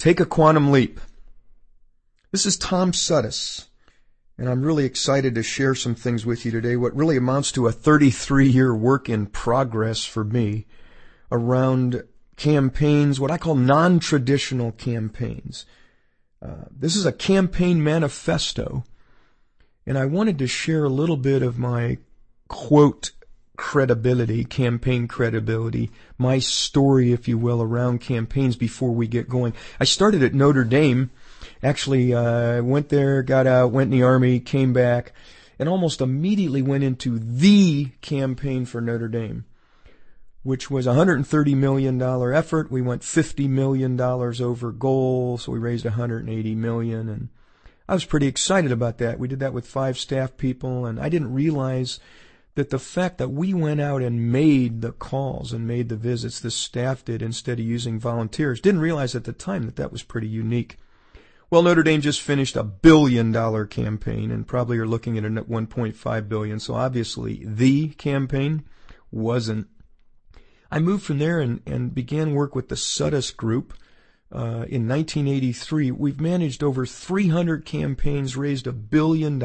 Take a quantum leap. This is Tom Suddes, and I'm really excited to share some things with you today, what really amounts to a 33-year work in progress for me around campaigns, what I call non-traditional campaigns. This is a campaign manifesto, and I wanted to share a little bit of my, quote, credibility, campaign credibility, my story, if you will, around campaigns before we get going. I started at Notre Dame. Actually, went there, got out, went in the Army, came back, and almost immediately went into the campaign for Notre Dame, which was a $130 million effort. We went $50 million over goal, so we raised $180 million, and I was pretty excited about that. We did that with 5 staff people, and I didn't realize that the fact that we went out and made the calls and made the visits, the staff did, instead of using volunteers, didn't realize at the time that that was pretty unique. Well, Notre Dame just finished a $1 billion campaign and probably are looking at a $1.5 billion, so obviously the campaign wasn't. I moved from there and began work with the Suddes Group in 1983. We've managed over 300 campaigns, raised $1 billion,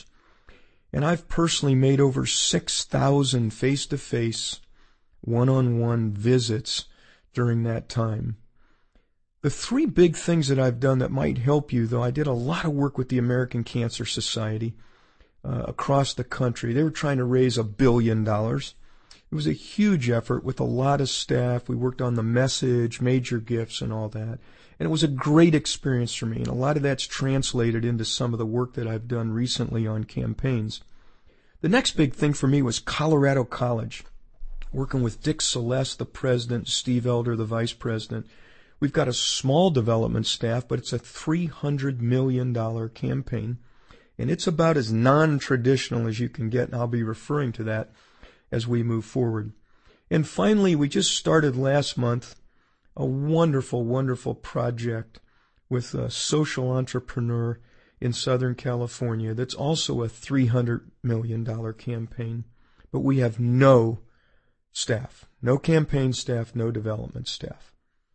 and I've personally made over 6,000 face-to-face, one-on-one visits during that time. The 3 big things that I've done that might help you, though, I did a lot of work with the American Cancer Society across the country. They were trying to raise $1 billion. It was a huge effort with a lot of staff. We worked on the message, major gifts, and all that. And it was a great experience for me, and a lot of that's translated into some of the work that I've done recently on campaigns. The next big thing for me was Colorado College, working with Dick Celeste, the president, Steve Elder, the vice president. We've got a small development staff, but it's a $300 million campaign, and it's about as non-traditional as you can get, and I'll be referring to that as we move forward. And finally, we just started last month a wonderful, wonderful project with a social entrepreneur in Southern California that's also a $300 million campaign. But we have no staff, no campaign staff, no development staff.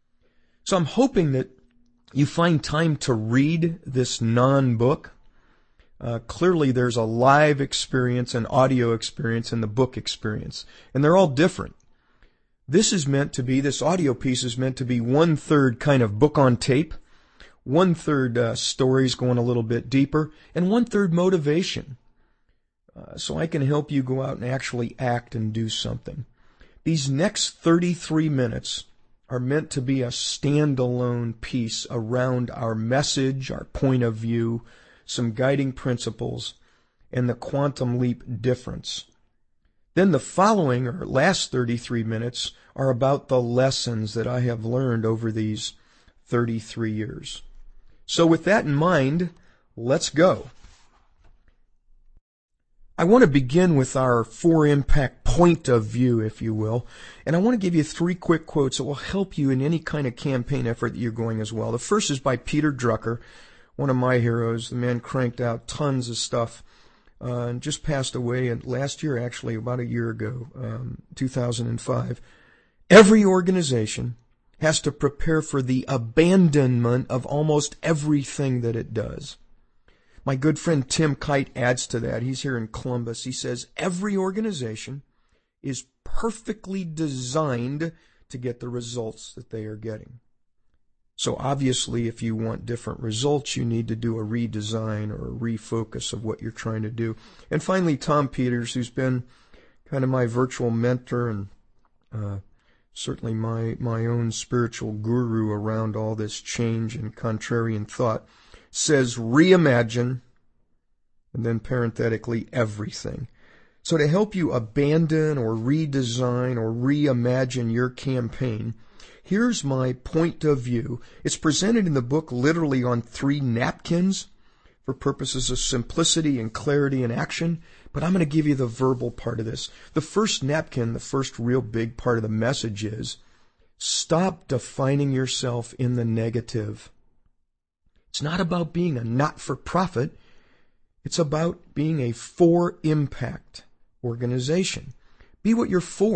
So I'm hoping that you find time to read this non-book. Clearly there's a live experience, an audio experience, and the book experience. And they're all different. This audio piece is meant to be 1/3 kind of book on tape, 1/3 stories going a little bit deeper, and 1/3 motivation. So I can help you go out and actually act and do something. These next 33 minutes are meant to be a standalone piece around our message, our point of view, some guiding principles, and the quantum leap difference. Then the following, or last 33 minutes, are about the lessons that I have learned over these 33 years. So with that in mind, let's go. I want to begin with our 4-impact point of view, if you will, and I want to give you 3 quick quotes that will help you in any kind of campaign effort that you're going as well. The first is by Peter Drucker, one of my heroes. The man cranked out tons of stuff and just passed away last year, actually, about a year ago, 2005. Every organization has to prepare for the abandonment of almost everything that it does. My good friend Tim Kite adds to that. He's here in Columbus. He says, every organization is perfectly designed to get the results that they are getting. So obviously, if you want different results, you need to do a redesign or a refocus of what you're trying to do. And finally, Tom Peters, who's been kind of my virtual mentor and certainly my own spiritual guru around all this change and contrarian thought, says reimagine, and then parenthetically, everything. So to help you abandon or redesign or reimagine your campaign, here's my point of view. It's presented in the book literally on 3 napkins for purposes of simplicity and clarity and action, but I'm going to give you the verbal part of this. The first napkin, the first real big part of the message is, stop defining yourself in the negative. It's not about being a not-for-profit. It's about being a for-impact organization. Be what you're for.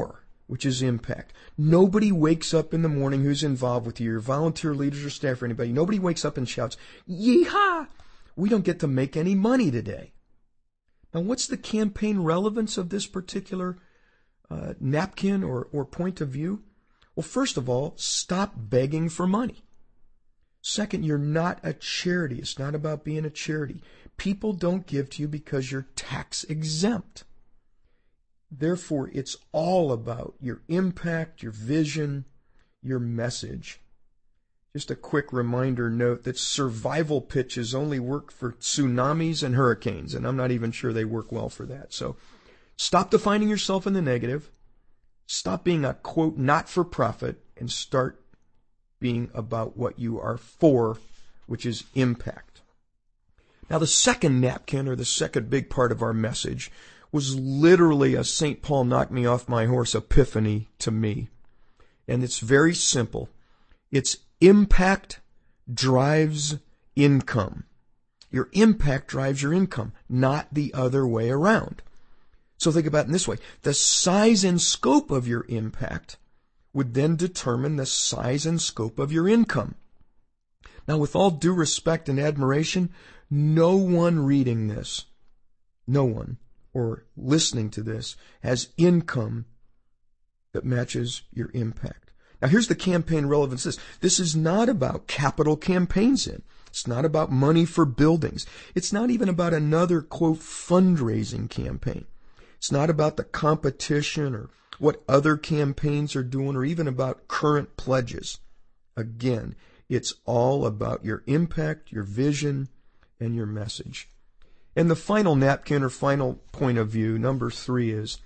which is impact. Nobody wakes up in the morning who's involved with you, your volunteer leaders or staff or anybody. Nobody wakes up and shouts, "Yeehaw! We don't get to make any money today." Now, what's the campaign relevance of this particular napkin or point of view? Well, first of all, stop begging for money. Second, you're not a charity. It's not about being a charity. People don't give to you because you're tax exempt. Therefore, it's all about your impact, your vision, your message. Just a quick reminder note that survival pitches only work for tsunamis and hurricanes, and I'm not even sure they work well for that. So stop defining yourself in the negative. Stop being a, quote, not-for-profit, and start being about what you are for, which is impact. Now, the second napkin, or the second big part of our message, was literally a St. Paul knock me off my horse epiphany to me. And it's very simple. It's impact drives income. Your impact drives your income, not the other way around. So think about it in this way. The size and scope of your impact would then determine the size and scope of your income. Now, with all due respect and admiration, no one reading this, no one, or listening to this, has income that matches your impact. Now, here's the campaign relevance. This is not about capital campaigns in. It's not about money for buildings. It's not even about another, quote, fundraising campaign. It's not about the competition or what other campaigns are doing or even about current pledges. Again, it's all about your impact, your vision, and your message. And the final napkin or final point of view, number 3, is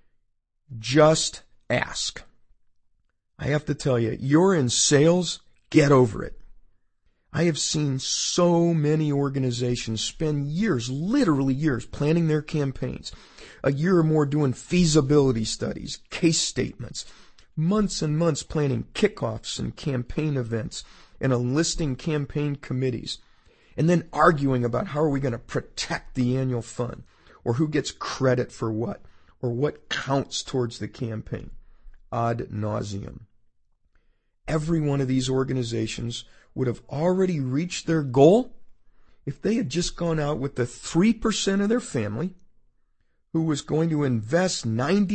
just ask. I have to tell you, you're in sales, get over it. I have seen so many organizations spend years, literally years, planning their campaigns. A year or more doing feasibility studies, case statements, months and months planning kickoffs and campaign events and enlisting campaign committees, and then arguing about how are we going to protect the annual fund, or who gets credit for what, or what counts towards the campaign, ad nauseum. Every one of these organizations would have already reached their goal if they had just gone out with the 3% of their family who was going to invest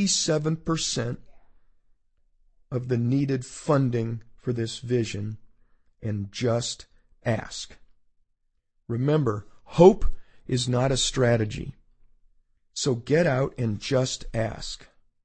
97% of the needed funding for this vision, and just ask. Remember, hope is not a strategy. So get out and just ask.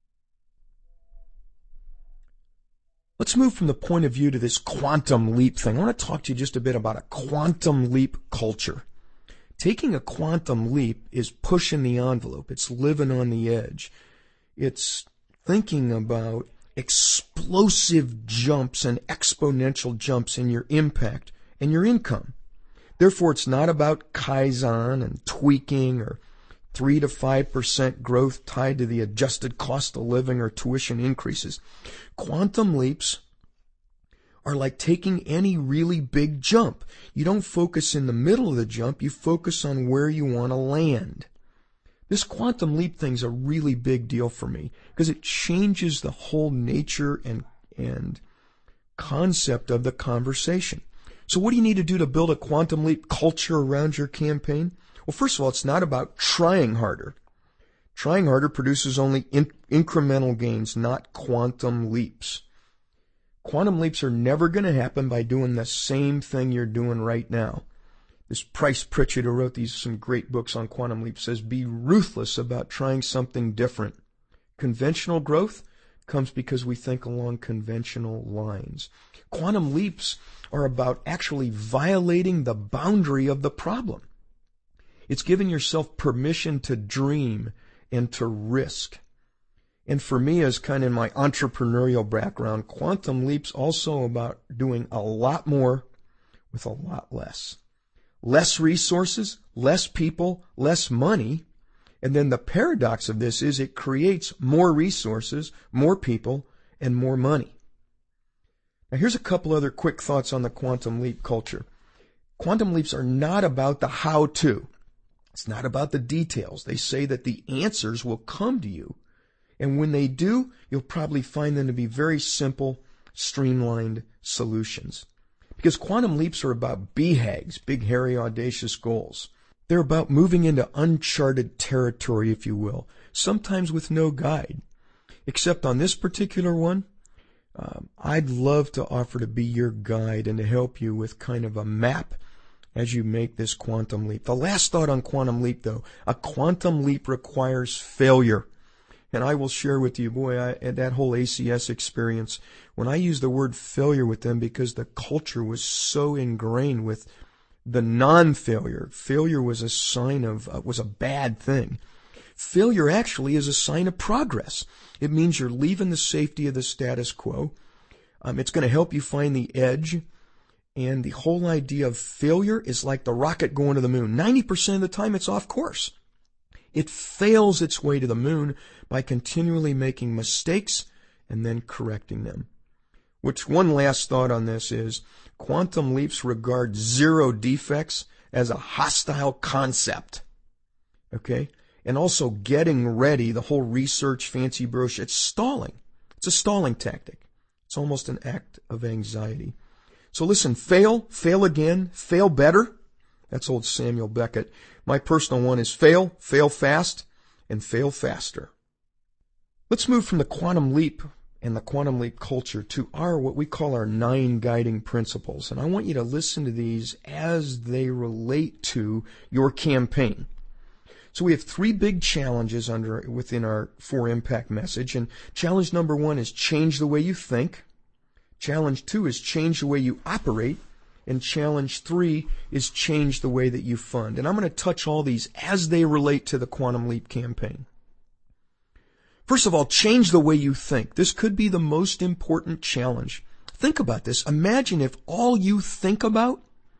Let's move from the point of view to this quantum leap thing. I want to talk to you just a bit about a quantum leap culture. Taking a quantum leap is pushing the envelope. It's living on the edge. It's thinking about explosive jumps and exponential jumps in your impact and your income. Therefore, it's not about Kaizen and tweaking or 3 to 5% growth tied to the adjusted cost of living or tuition increases. Quantum leaps are like taking any really big jump. You don't focus in the middle of the jump, you focus on where you want to land. This quantum leap thing's a really big deal for me because it changes the whole nature and concept of the conversation. So what do you need to do to build a quantum leap culture around your campaign? Well, first of all, it's not about trying harder. Trying harder produces only incremental gains, not quantum leaps. Quantum leaps are never going to happen by doing the same thing you're doing right now. This Price Pritchett, who wrote some great books on quantum leaps, says be ruthless about trying something different. Conventional growth comes because we think along conventional lines. Quantum leaps are about actually violating the boundary of the problem. It's giving yourself permission to dream and to risk. And for me, as kind of in my entrepreneurial background, quantum leaps also about doing a lot more with a lot less. Less resources, less people, less money. And then the paradox of this is it creates more resources, more people, and more money. Now here's a couple other quick thoughts on the quantum leap culture. Quantum leaps are not about the how-to. It's not about the details. They say that the answers will come to you And when they do, you'll probably find them to be very simple, streamlined solutions. Because quantum leaps are about BHAGs, big, hairy, audacious goals. They're about moving into uncharted territory, if you will, sometimes with no guide. Except on this particular one, I'd love to offer to be your guide and to help you with kind of a map as you make this quantum leap. The last thought on quantum leap, though, a quantum leap requires failure. And I will share with you, that whole ACS experience, when I used the word failure with them because the culture was so ingrained with the non-failure. Failure was a sign of, was a bad thing. Failure actually is a sign of progress. It means you're leaving the safety of the status quo. It's going to help you find the edge. And the whole idea of failure is like the rocket going to the moon. 90% of the time it's off course. It fails its way to the moon by continually making mistakes and then correcting them. Which one last thought on this is, quantum leaps regard zero defects as a hostile concept. Okay? And also getting ready, the whole research fancy brochure, it's stalling. It's a stalling tactic. It's almost an act of anxiety. So listen, fail again, fail better. That's old Samuel Beckett. My personal one is fail fast, and fail faster. Let's move from the quantum leap and the quantum leap culture to what we call our 9 guiding principles. And I want you to listen to these as they relate to your campaign. So we have 3 big challenges within our 4 Impact message. And challenge number 1 is change the way you think. Challenge 2 is change the way you operate. And challenge 3 is change the way that you fund. And I'm going to touch all these as they relate to the Quantum Leap campaign. First of all, change the way you think. This could be the most important challenge. Think about this. Imagine if all you think about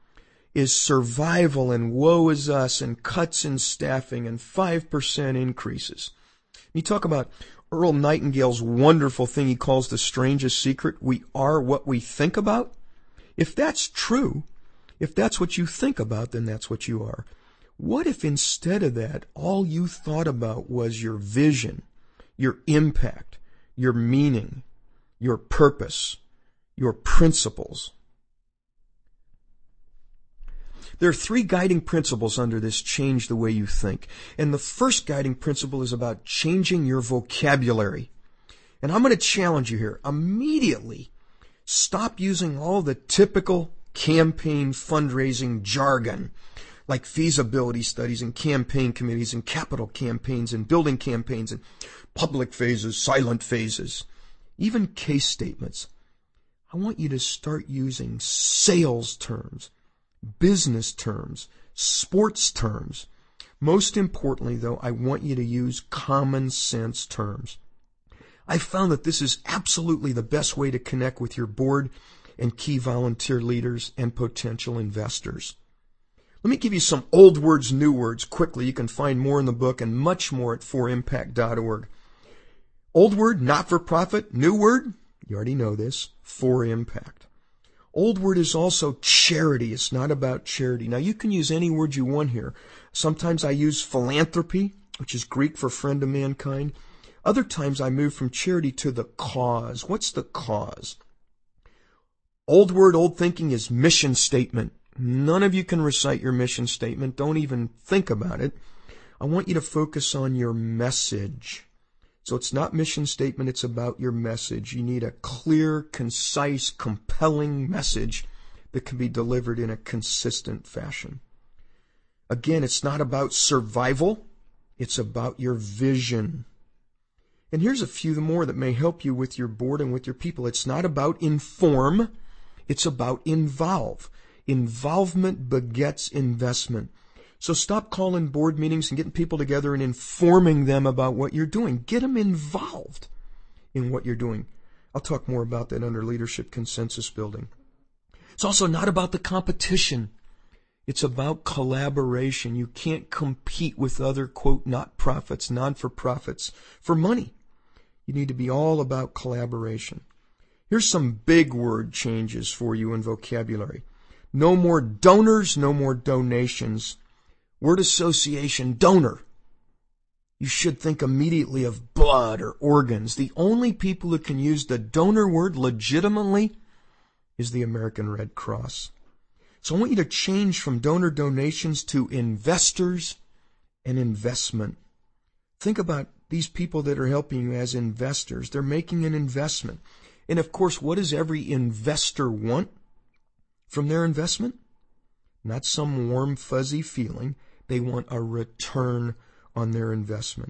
is survival and woe is us and cuts in staffing and 5% increases. You talk about Earl Nightingale's wonderful thing he calls the strangest secret. We are what we think about. If that's true, if that's what you think about, then that's what you are. What if instead of that, all you thought about was your vision, your impact, your meaning, your purpose, your principles? There are 3 guiding principles under this change the way you think. And the first guiding principle is about changing your vocabulary. And I'm going to challenge you here. Immediately, stop using all the typical campaign fundraising jargon, like feasibility studies and campaign committees and capital campaigns and building campaigns and public phases, silent phases, even case statements. I want you to start using sales terms, business terms, sports terms. Most importantly, though, I want you to use common sense terms. I found that this is absolutely the best way to connect with your board and key volunteer leaders and potential investors. Let me give you some old words, new words quickly. You can find more in the book and much more at 4impact.org. Old word, not-for-profit. New word, you already know this, 4Impact. Old word is also charity. It's not about charity. Now, you can use any word you want here. Sometimes I use philanthropy, which is Greek for friend of mankind. Other times I move from charity to the cause. What's the cause? Old word, old thinking is mission statement. None of you can recite your mission statement. Don't even think about it. I want you to focus on your message. So it's not mission statement, it's about your message. You need a clear, concise, compelling message that can be delivered in a consistent fashion. Again, it's not about survival, it's about your vision. And here's a few more that may help you with your board and with your people. It's not about inform, it's about involve. Involvement begets investment. So stop calling board meetings and getting people together and informing them about what you're doing. Get them involved in what you're doing. I'll talk more about that under leadership consensus building. It's also not about the competition. It's about collaboration. You can't compete with other, quote, not-profits, non-for-profits for money. You need to be all about collaboration. Here's some big word changes for you in vocabulary. No more donors, no more donations. Word association, donor. you should think immediately of blood or organs. The only people who can use the donor word legitimately is the American Red Cross. So I want you to change from donor donations to investors and investment. Think about these people that are helping you as investors. They're making an investment. And of course, what does every investor want from their investment? Not some warm, fuzzy feeling. They want a return on their investment.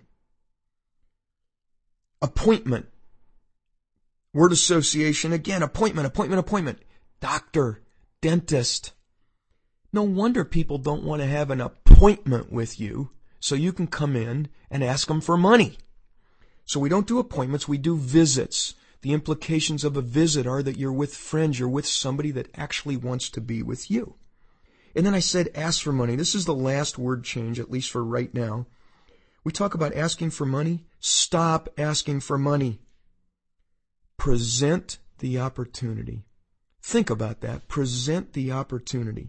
Appointment. Word association, again, appointment. Doctor, dentist. No wonder people don't want to have an appointment with you so you can come in and ask them for money. So we don't do appointments, we do visits. The implications of a visit are that you're with friends, you're with somebody that actually wants to be with you. And then I said ask for money. This is the last word change, at least for right now. We talk about asking for money. Stop asking for money. Present the opportunity. Think about that. Present the opportunity.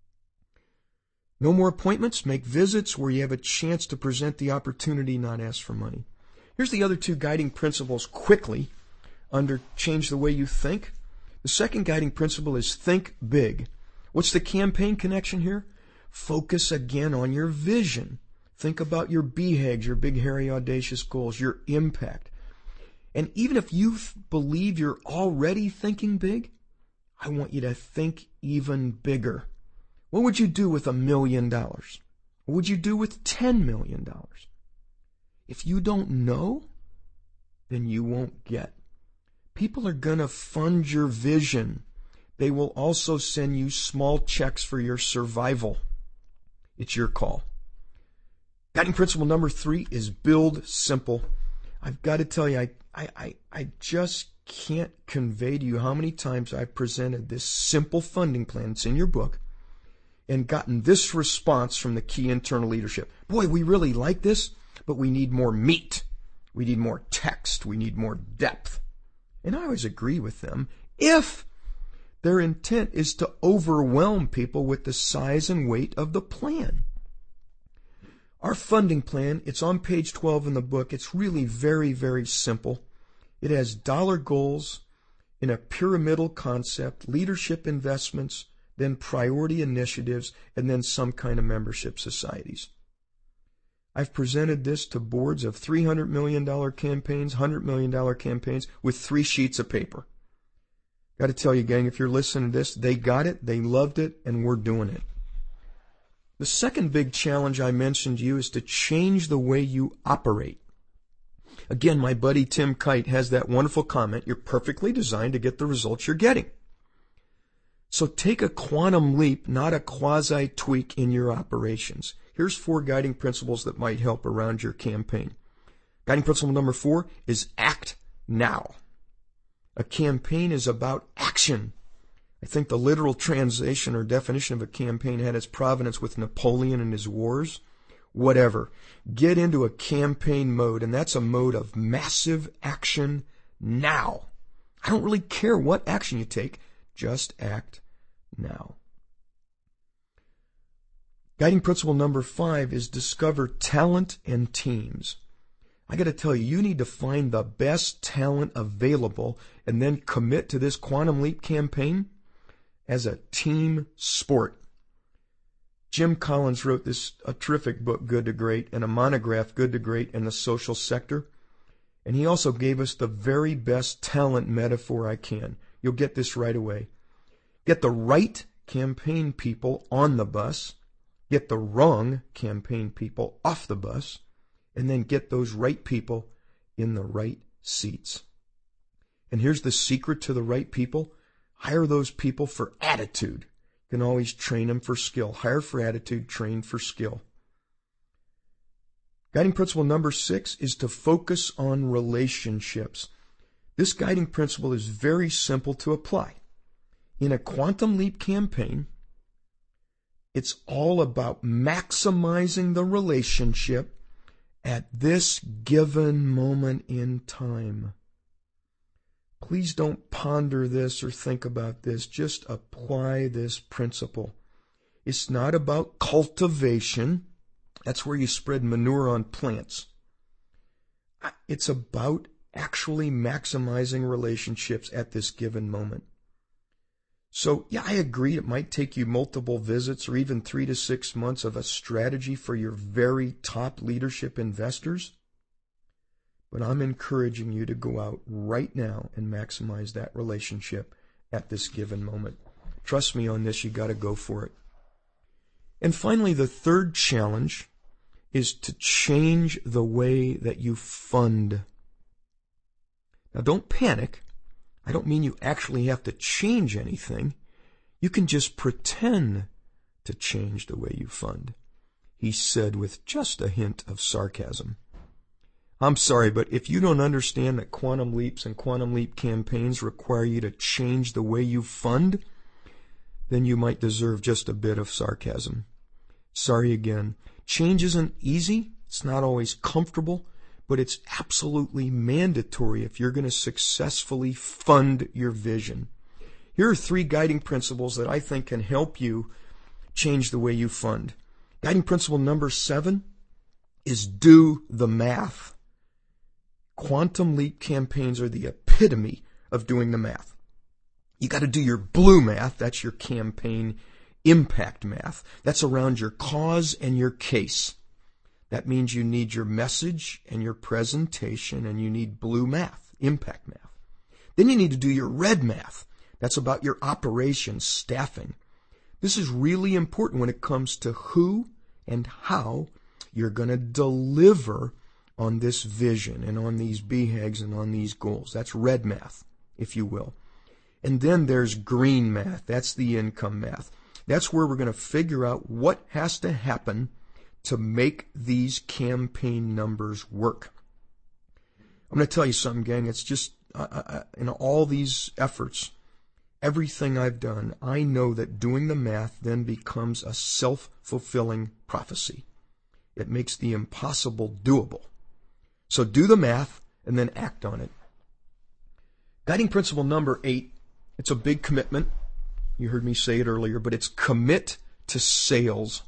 No more appointments. Make visits where you have a chance to present the opportunity, not ask for money. Here's the other two guiding principles quickly under Change the Way You Think. The second guiding principle is think big. What's the campaign connection here? Focus again on your vision. Think about your BHAGs, your big, hairy, audacious goals, your impact. And even if you believe you're already thinking big, I want you to think even bigger. What would you do with $1 million? What would you do with $10 million? If you don't know, then you won't get. People are going to fund your vision. They will also send you small checks for your survival. It's your call. Guiding principle number 3 is build simple. I've got to tell you, I just can't convey to you how many times I've presented this simple funding plan. It's in your book. And gotten this response from the key internal leadership. Boy, we really like this, but we need more meat. We need more text. We need more depth. And I always agree with them if their intent is to overwhelm people with the size and weight of the plan. Our funding plan, it's on page 12 in the book. It's really very, very simple. It has dollar goals in a pyramidal concept, leadership investments, then priority initiatives, and then some kind of membership societies. I've presented this to boards of $300 million campaigns, $100 million campaigns with 3 sheets of paper. Got to tell you, gang, if you're listening to this, they got it, they loved it, and we're doing it. The second big challenge I mentioned to you is to change the way you operate. Again, my buddy Tim Kite has that wonderful comment, you're perfectly designed to get the results you're getting. So take a quantum leap, not a quasi-tweak in your operations. Here's 4 guiding principles that might help around your campaign. Guiding principle number 4 is act now. A campaign is about action. I think the literal translation or definition of a campaign had its provenance with Napoleon and his wars. Whatever. Get into a campaign mode, and that's a mode of massive action now. I don't really care what action you take. Just act now. Guiding principle number 5 is discover talent and teams. I got to tell you, you need to find the best talent available and then commit to this Quantum Leap campaign as a team sport. Jim Collins wrote a terrific book, Good to Great, and a monograph, Good to Great in the Social Sector. And he also gave us the very best talent metaphor I can. You'll get this right away. Get the right campaign people on the bus, get the wrong campaign people off the bus, and then get those right people in the right seats. And here's the secret to the right people. Hire those people for attitude. You can always train them for skill. Hire for attitude, train for skill. Guiding principle number 6 is to focus on relationships. This guiding principle is very simple to apply. In a Quantum Leap campaign, it's all about maximizing the relationship at this given moment in time. Please don't ponder this or think about this. Just apply this principle. It's not about cultivation. That's where you spread manure on plants. It's about actually maximizing relationships at this given moment. So, yeah, I agree it might take you multiple visits or even 3 to 6 months of a strategy for your very top leadership investors. But I'm encouraging you to go out right now and maximize that relationship at this given moment. Trust me on this, you got to go for it. And finally, the third challenge is to change the way that you fund. Now, don't panic. I don't mean you actually have to change anything. You can just pretend to change the way you fund, he said with just a hint of sarcasm. I'm sorry, but if you don't understand that quantum leaps and quantum leap campaigns require you to change the way you fund, then you might deserve just a bit of sarcasm. Sorry again. Change isn't easy. It's not always comfortable, but it's absolutely mandatory if you're going to successfully fund your vision. Here are 3 guiding principles that I think can help you change the way you fund. Guiding principle number 7 is do the math. Quantum leap campaigns are the epitome of doing the math. You got to do your blue math. That's your campaign impact math. That's around your cause and your case. That means you need your message and your presentation, and you need blue math, impact math. Then you need to do your red math. That's about your operations, staffing. This is really important when it comes to who and how you're going to deliver on this vision and on these BHAGs and on these goals. That's red math, if you will. And then there's green math. That's the income math. That's where we're going to figure out what has to happen to make these campaign numbers work. I'm going to tell you something, gang. It's just, in all these efforts, everything I've done, I know that doing the math then becomes a self-fulfilling prophecy. It makes the impossible doable. So do the math and then act on it. Guiding principle number 8, it's a big commitment. You heard me say it earlier, but it's commit to sales.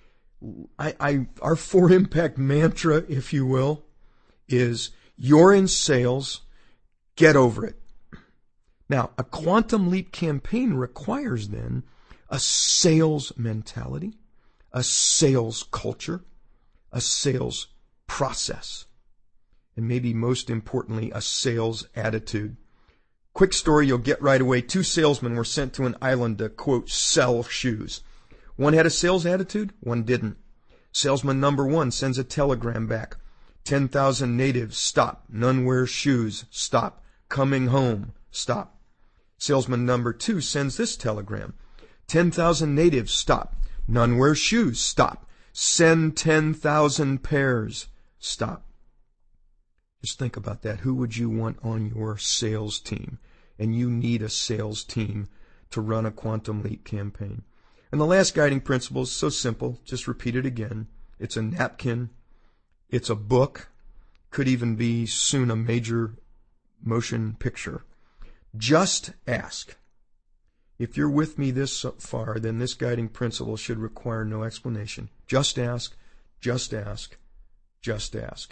Our 4 impact mantra, if you will, is you're in sales, get over it. Now, a quantum leap campaign requires then a sales mentality, a sales culture, a sales process, and maybe most importantly, a sales attitude. Quick story you'll get right away. 2 salesmen were sent to an island to, quote, sell shoes. One had a sales attitude, one didn't. Salesman number 1 sends a telegram back. 10,000 natives, stop. None wear shoes, stop. Coming home, stop. Salesman number 2 sends this telegram. 10,000 natives, stop. None wear shoes, stop. Send 10,000 pairs, stop. Just think about that. Who would you want on your sales team? And you need a sales team to run a quantum leap campaign. And the last guiding principle is so simple. Just repeat it again. It's a napkin. It's a book. Could even be soon a major motion picture. Just ask. If you're with me this far, then this guiding principle should require no explanation. Just ask, just ask, just ask.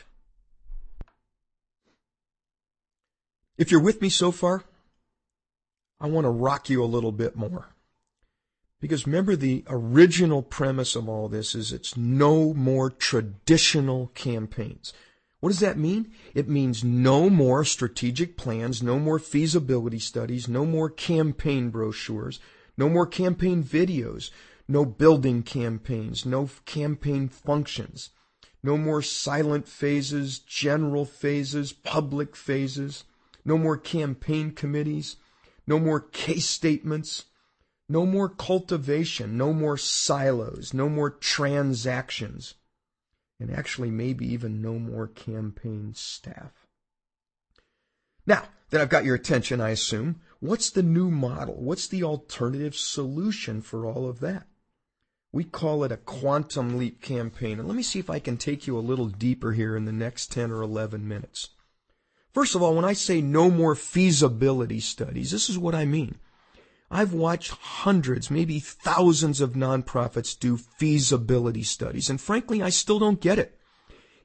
If you're with me so far, I want to rock you a little bit more. Because remember, the original premise of all this is it's no more traditional campaigns. What does that mean? It means no more strategic plans, no more feasibility studies, no more campaign brochures, no more campaign videos, no building campaigns, no campaign functions, no more silent phases, general phases, public phases, no more campaign committees, no more case statements, no more cultivation, no more silos, no more transactions, and actually maybe even no more campaign staff. Now that I've got your attention, I assume, what's the new model? What's the alternative solution for all of that? We call it a quantum leap campaign. And let me see if I can take you a little deeper here in the next 10 or 11 minutes. First of all, when I say no more feasibility studies, this is what I mean. I've watched hundreds, maybe thousands of nonprofits do feasibility studies, and frankly, I still don't get it.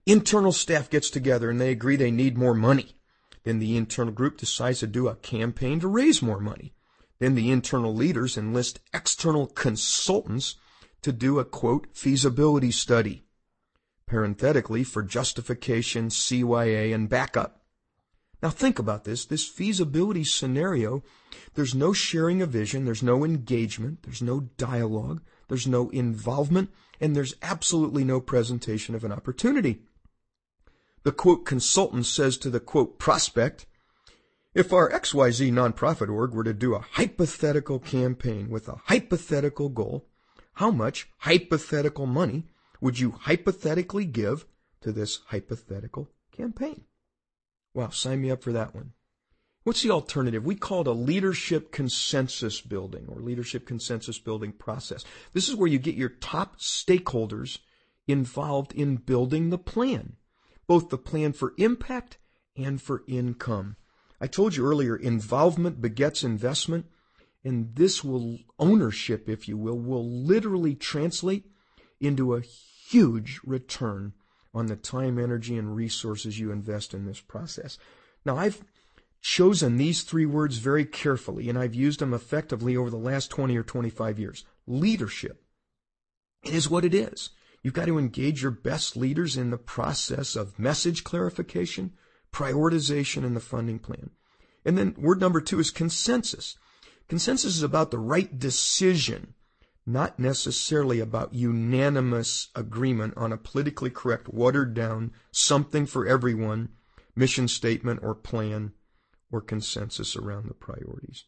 Internal staff gets together and they agree they need more money. Then the internal group decides to do a campaign to raise more money. Then the internal leaders enlist external consultants to do a, quote, feasibility study, parenthetically, for justification, CYA, and backup. Now think about this feasibility scenario, there's no sharing of vision, there's no engagement, there's no dialogue, there's no involvement, and there's absolutely no presentation of an opportunity. The, quote, consultant says to the, quote, prospect, if our XYZ nonprofit org were to do a hypothetical campaign with a hypothetical goal, how much hypothetical money would you hypothetically give to this hypothetical campaign? Wow, sign me up for that one. What's the alternative? We call it a leadership consensus building or leadership consensus building process. This is where you get your top stakeholders involved in building the plan, both the plan for impact and for income. I told you earlier, involvement begets investment, and this will, ownership, if you will literally translate into a huge return on the time, energy, and resources you invest in this process. Now, I've chosen these three words very carefully, and I've used them effectively over the last 20 or 25 years. Leadership. It is what it is. You've got to engage your best leaders in the process of message clarification, prioritization, and the funding plan. And then word number 2 is consensus. Consensus is about the right decision, not necessarily about unanimous agreement on a politically correct, watered down, something for everyone, mission statement or plan or consensus around the priorities.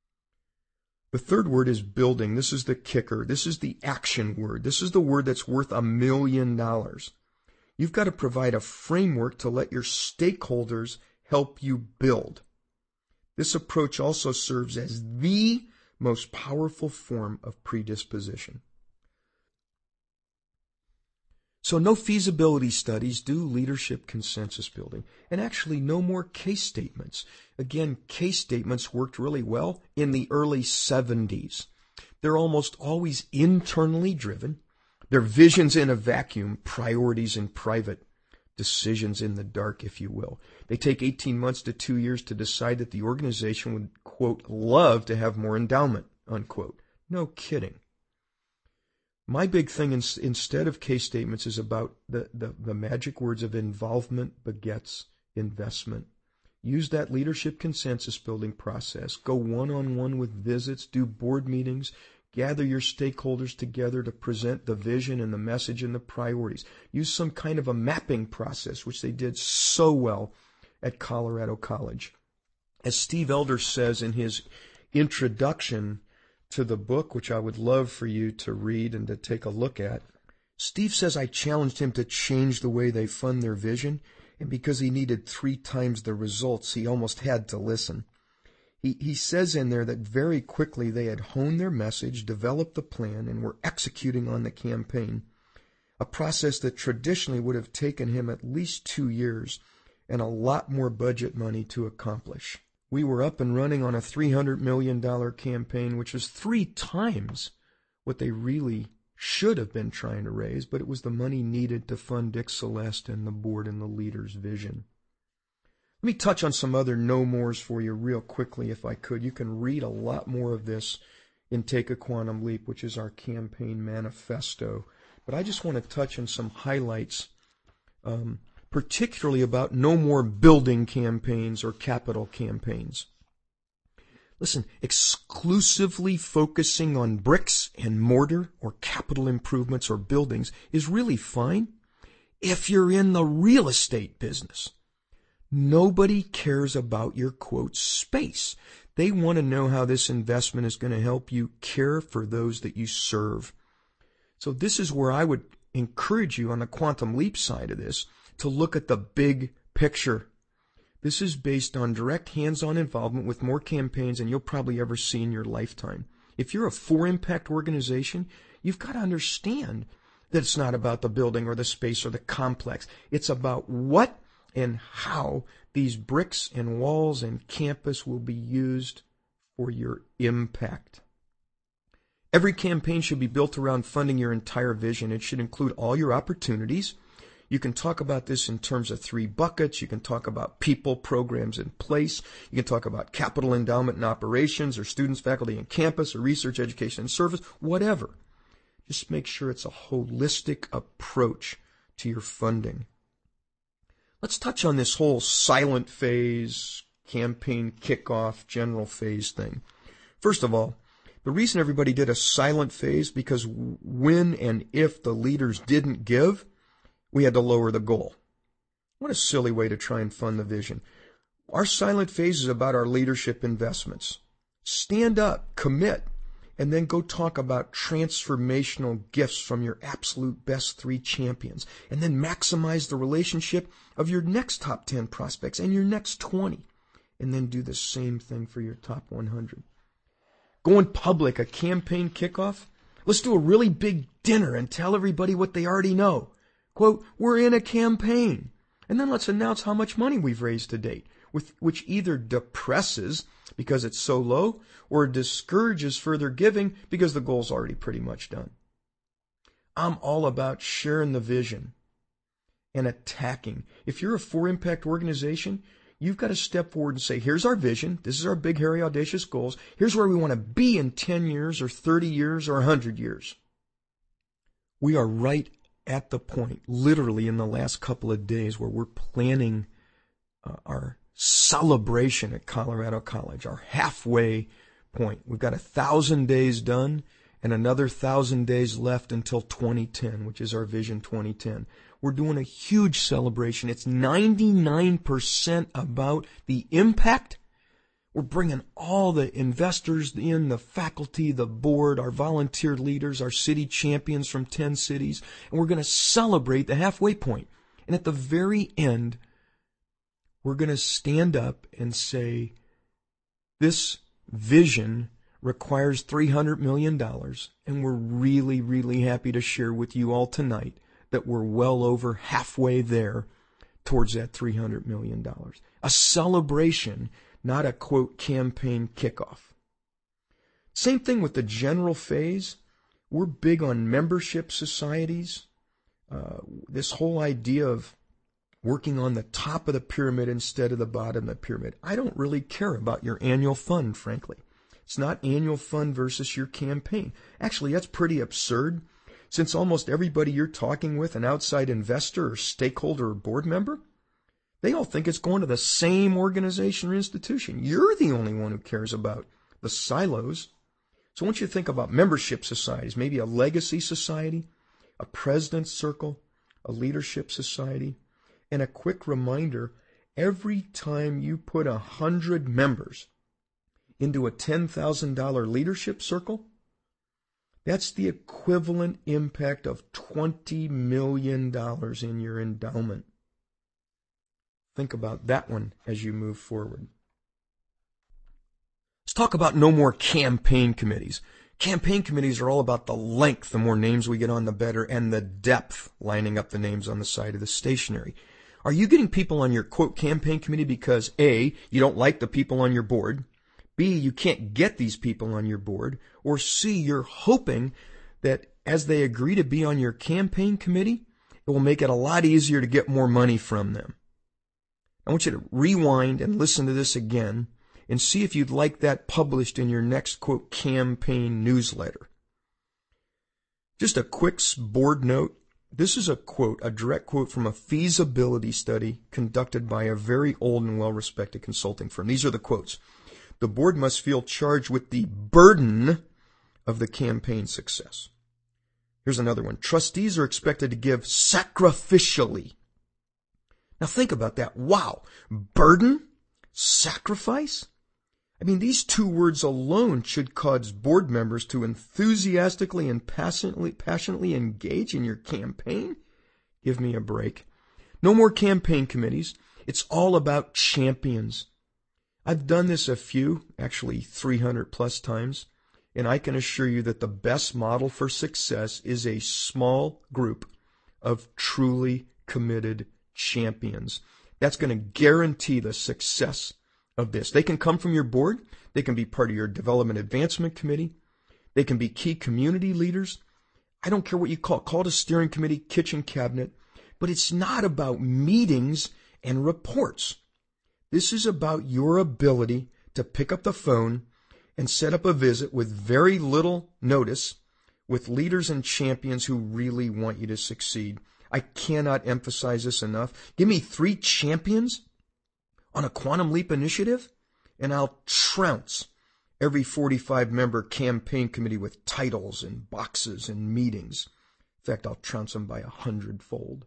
The third word is building. This is the kicker. This is the action word. This is the word that's worth $1 million. You've got to provide a framework to let your stakeholders help you build. This approach also serves as the most powerful form of predisposition. So no feasibility studies, do leadership consensus building, and actually no more case statements. Again, case statements worked really well in the early 70s. They're almost always internally driven. They're visions in a vacuum, priorities in private, decisions in the dark, if you will. They take 18 months to 2 years to decide that the organization would, quote, love to have more endowment, unquote. No kidding. My big thing instead of case statements is about the magic words of involvement begets investment. Use that leadership consensus building process. Go one-on-one with visits, do board meetings, gather your stakeholders together to present the vision and the message and the priorities. Use some kind of a mapping process, which they did so well at Colorado College. As Steve Elder says in his introduction to the book, which I would love for you to read and to take a look at, Steve says I challenged him to change the way they fund their vision, and because he needed 3 times the results, he almost had to listen. He says in there that very quickly they had honed their message, developed the plan, and were executing on the campaign, a process that traditionally would have taken him at least 2 years and a lot more budget money to accomplish. We were up and running on a $300 million campaign, which was 3 times what they really should have been trying to raise, but it was the money needed to fund Dick Celeste and the board and the leaders' vision. Let me touch on some other no-mores for you real quickly, if I could. You can read a lot more of this in Take a Quantum Leap, which is our campaign manifesto. But I just want to touch on some highlights, particularly about no more building campaigns or capital campaigns. Listen, exclusively focusing on bricks and mortar or capital improvements or buildings is really fine if you're in the real estate business. Nobody cares about your, quote, space. They want to know how this investment is going to help you care for those that you serve. So this is where I would encourage you on the Quantum Leap side of this to look at the big picture. This is based on direct hands-on involvement with more campaigns than you'll probably ever see in your lifetime. If you're a for-impact organization, you've got to understand that it's not about the building or the space or the complex. It's about what and how these bricks and walls and campus will be used for your impact. Every campaign should be built around funding your entire vision. It should include all your opportunities, You can talk about this in terms of 3 buckets. You can talk about people, programs, and place. You can talk about capital endowment and operations, or students, faculty, and campus, or research, education, and service, whatever. Just make sure it's a holistic approach to your funding. Let's touch on this whole silent phase, campaign kickoff, general phase thing. First of all, the reason everybody did a silent phase because when and if the leaders didn't give, we had to lower the goal. What a silly way to try and fund the vision. Our silent phase is about our leadership investments. Stand up, commit, and then go talk about transformational gifts from your absolute best 3 champions. And then maximize the relationship of your next top 10 prospects and your next 20. And then do the same thing for your top 100. Going public, a campaign kickoff. Let's do a really big dinner and tell everybody what they already know. Quote, we're in a campaign. And then let's announce how much money we've raised to date, which either depresses because it's so low or discourages further giving because the goal's already pretty much done. I'm all about sharing the vision and attacking. If you're a 4Impact organization, you've got to step forward and say, here's our vision. This is our big, hairy, audacious goals. Here's where we want to be in 10 years or 30 years or 100 years. We are right at the point, literally in the last couple of days, where we're planning our celebration at Colorado College, our halfway point. We've got 1,000 days done and another 1,000 days left until 2010, which is our Vision 2010. We're doing a huge celebration. It's 99% about the impact. We're bringing all the investors in, the faculty, the board, our volunteer leaders, our city champions from 10 cities, and we're going to celebrate the halfway point. And at the very end, we're going to stand up and say, this vision requires $300 million, and we're really, really happy to share with you all tonight that we're well over halfway there towards that $300 million. A celebration, not a, quote, campaign kickoff. Same thing with the general phase. We're big on membership societies. This whole idea of working on the top of the pyramid instead of the bottom of the pyramid. I don't really care about your annual fund, frankly. It's not annual fund versus your campaign. Actually, that's pretty absurd, since almost everybody you're talking with, an outside investor or stakeholder or board member, they all think it's going to the same organization or institution. You're the only one who cares about the silos. So I want you to think about membership societies, maybe a legacy society, a president's circle, a leadership society, and a quick reminder, every time you put 100 members into a $10,000 leadership circle, that's the equivalent impact of $20 million in your endowment. Think about that one as you move forward. Let's talk about no more campaign committees. Campaign committees are all about the length. The more names we get on, the better, and the depth, lining up the names on the side of the stationery. Are you getting people on your, quote, campaign committee because A, you don't like the people on your board, B, you can't get these people on your board, or C, you're hoping that as they agree to be on your campaign committee, it will make it a lot easier to get more money from them? I want you to rewind and listen to this again and see if you'd like that published in your next, quote, campaign newsletter. Just a quick board note. This is a quote, a direct quote from a feasibility study conducted by a very old and well-respected consulting firm. These are the quotes. The board must feel charged with the burden of the campaign success. Here's another one. Trustees are expected to give sacrificially. Now think about that. Wow. Burden? Sacrifice? I mean, these 2 words alone should cause board members to enthusiastically and passionately engage in your campaign. Give me a break. No more campaign committees. It's all about champions. I've done this a few, actually 300 plus times, and I can assure you that the best model for success is a small group of truly committed champions. That's going to guarantee the success of this. They can come from your board. They can be part of your development advancement committee. They can be key community leaders. I don't care what you call it. Call it a steering committee, kitchen cabinet. But it's not about meetings and reports. This is about your ability to pick up the phone and set up a visit with very little notice with leaders and champions who really want you to succeed. I cannot emphasize this enough. Give me 3 champions on a Quantum Leap initiative, and I'll trounce every 45-member campaign committee with titles and boxes and meetings. In fact, I'll trounce them by 100-fold.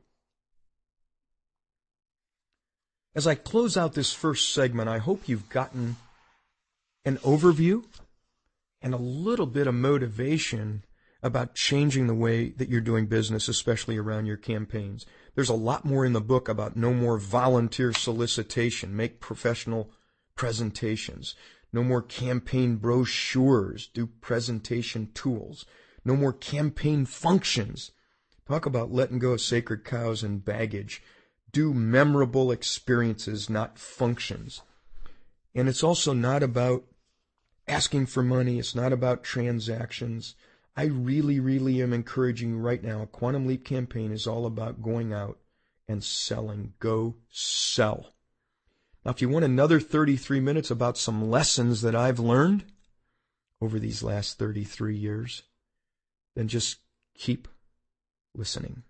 As I close out this first segment, I hope you've gotten an overview and a little bit of motivation about changing the way that you're doing business, especially around your campaigns. There's a lot more in the book about no more volunteer solicitation, make professional presentations, no more campaign brochures, do presentation tools, no more campaign functions. Talk about letting go of sacred cows and baggage. Do memorable experiences, not functions. And it's also not about asking for money. It's not about transactions. I really, really am encouraging you right now. A Quantum Leap campaign is all about going out and selling. Go sell. Now, if you want another 33 minutes about some lessons that I've learned over these last 33 years, then just keep listening.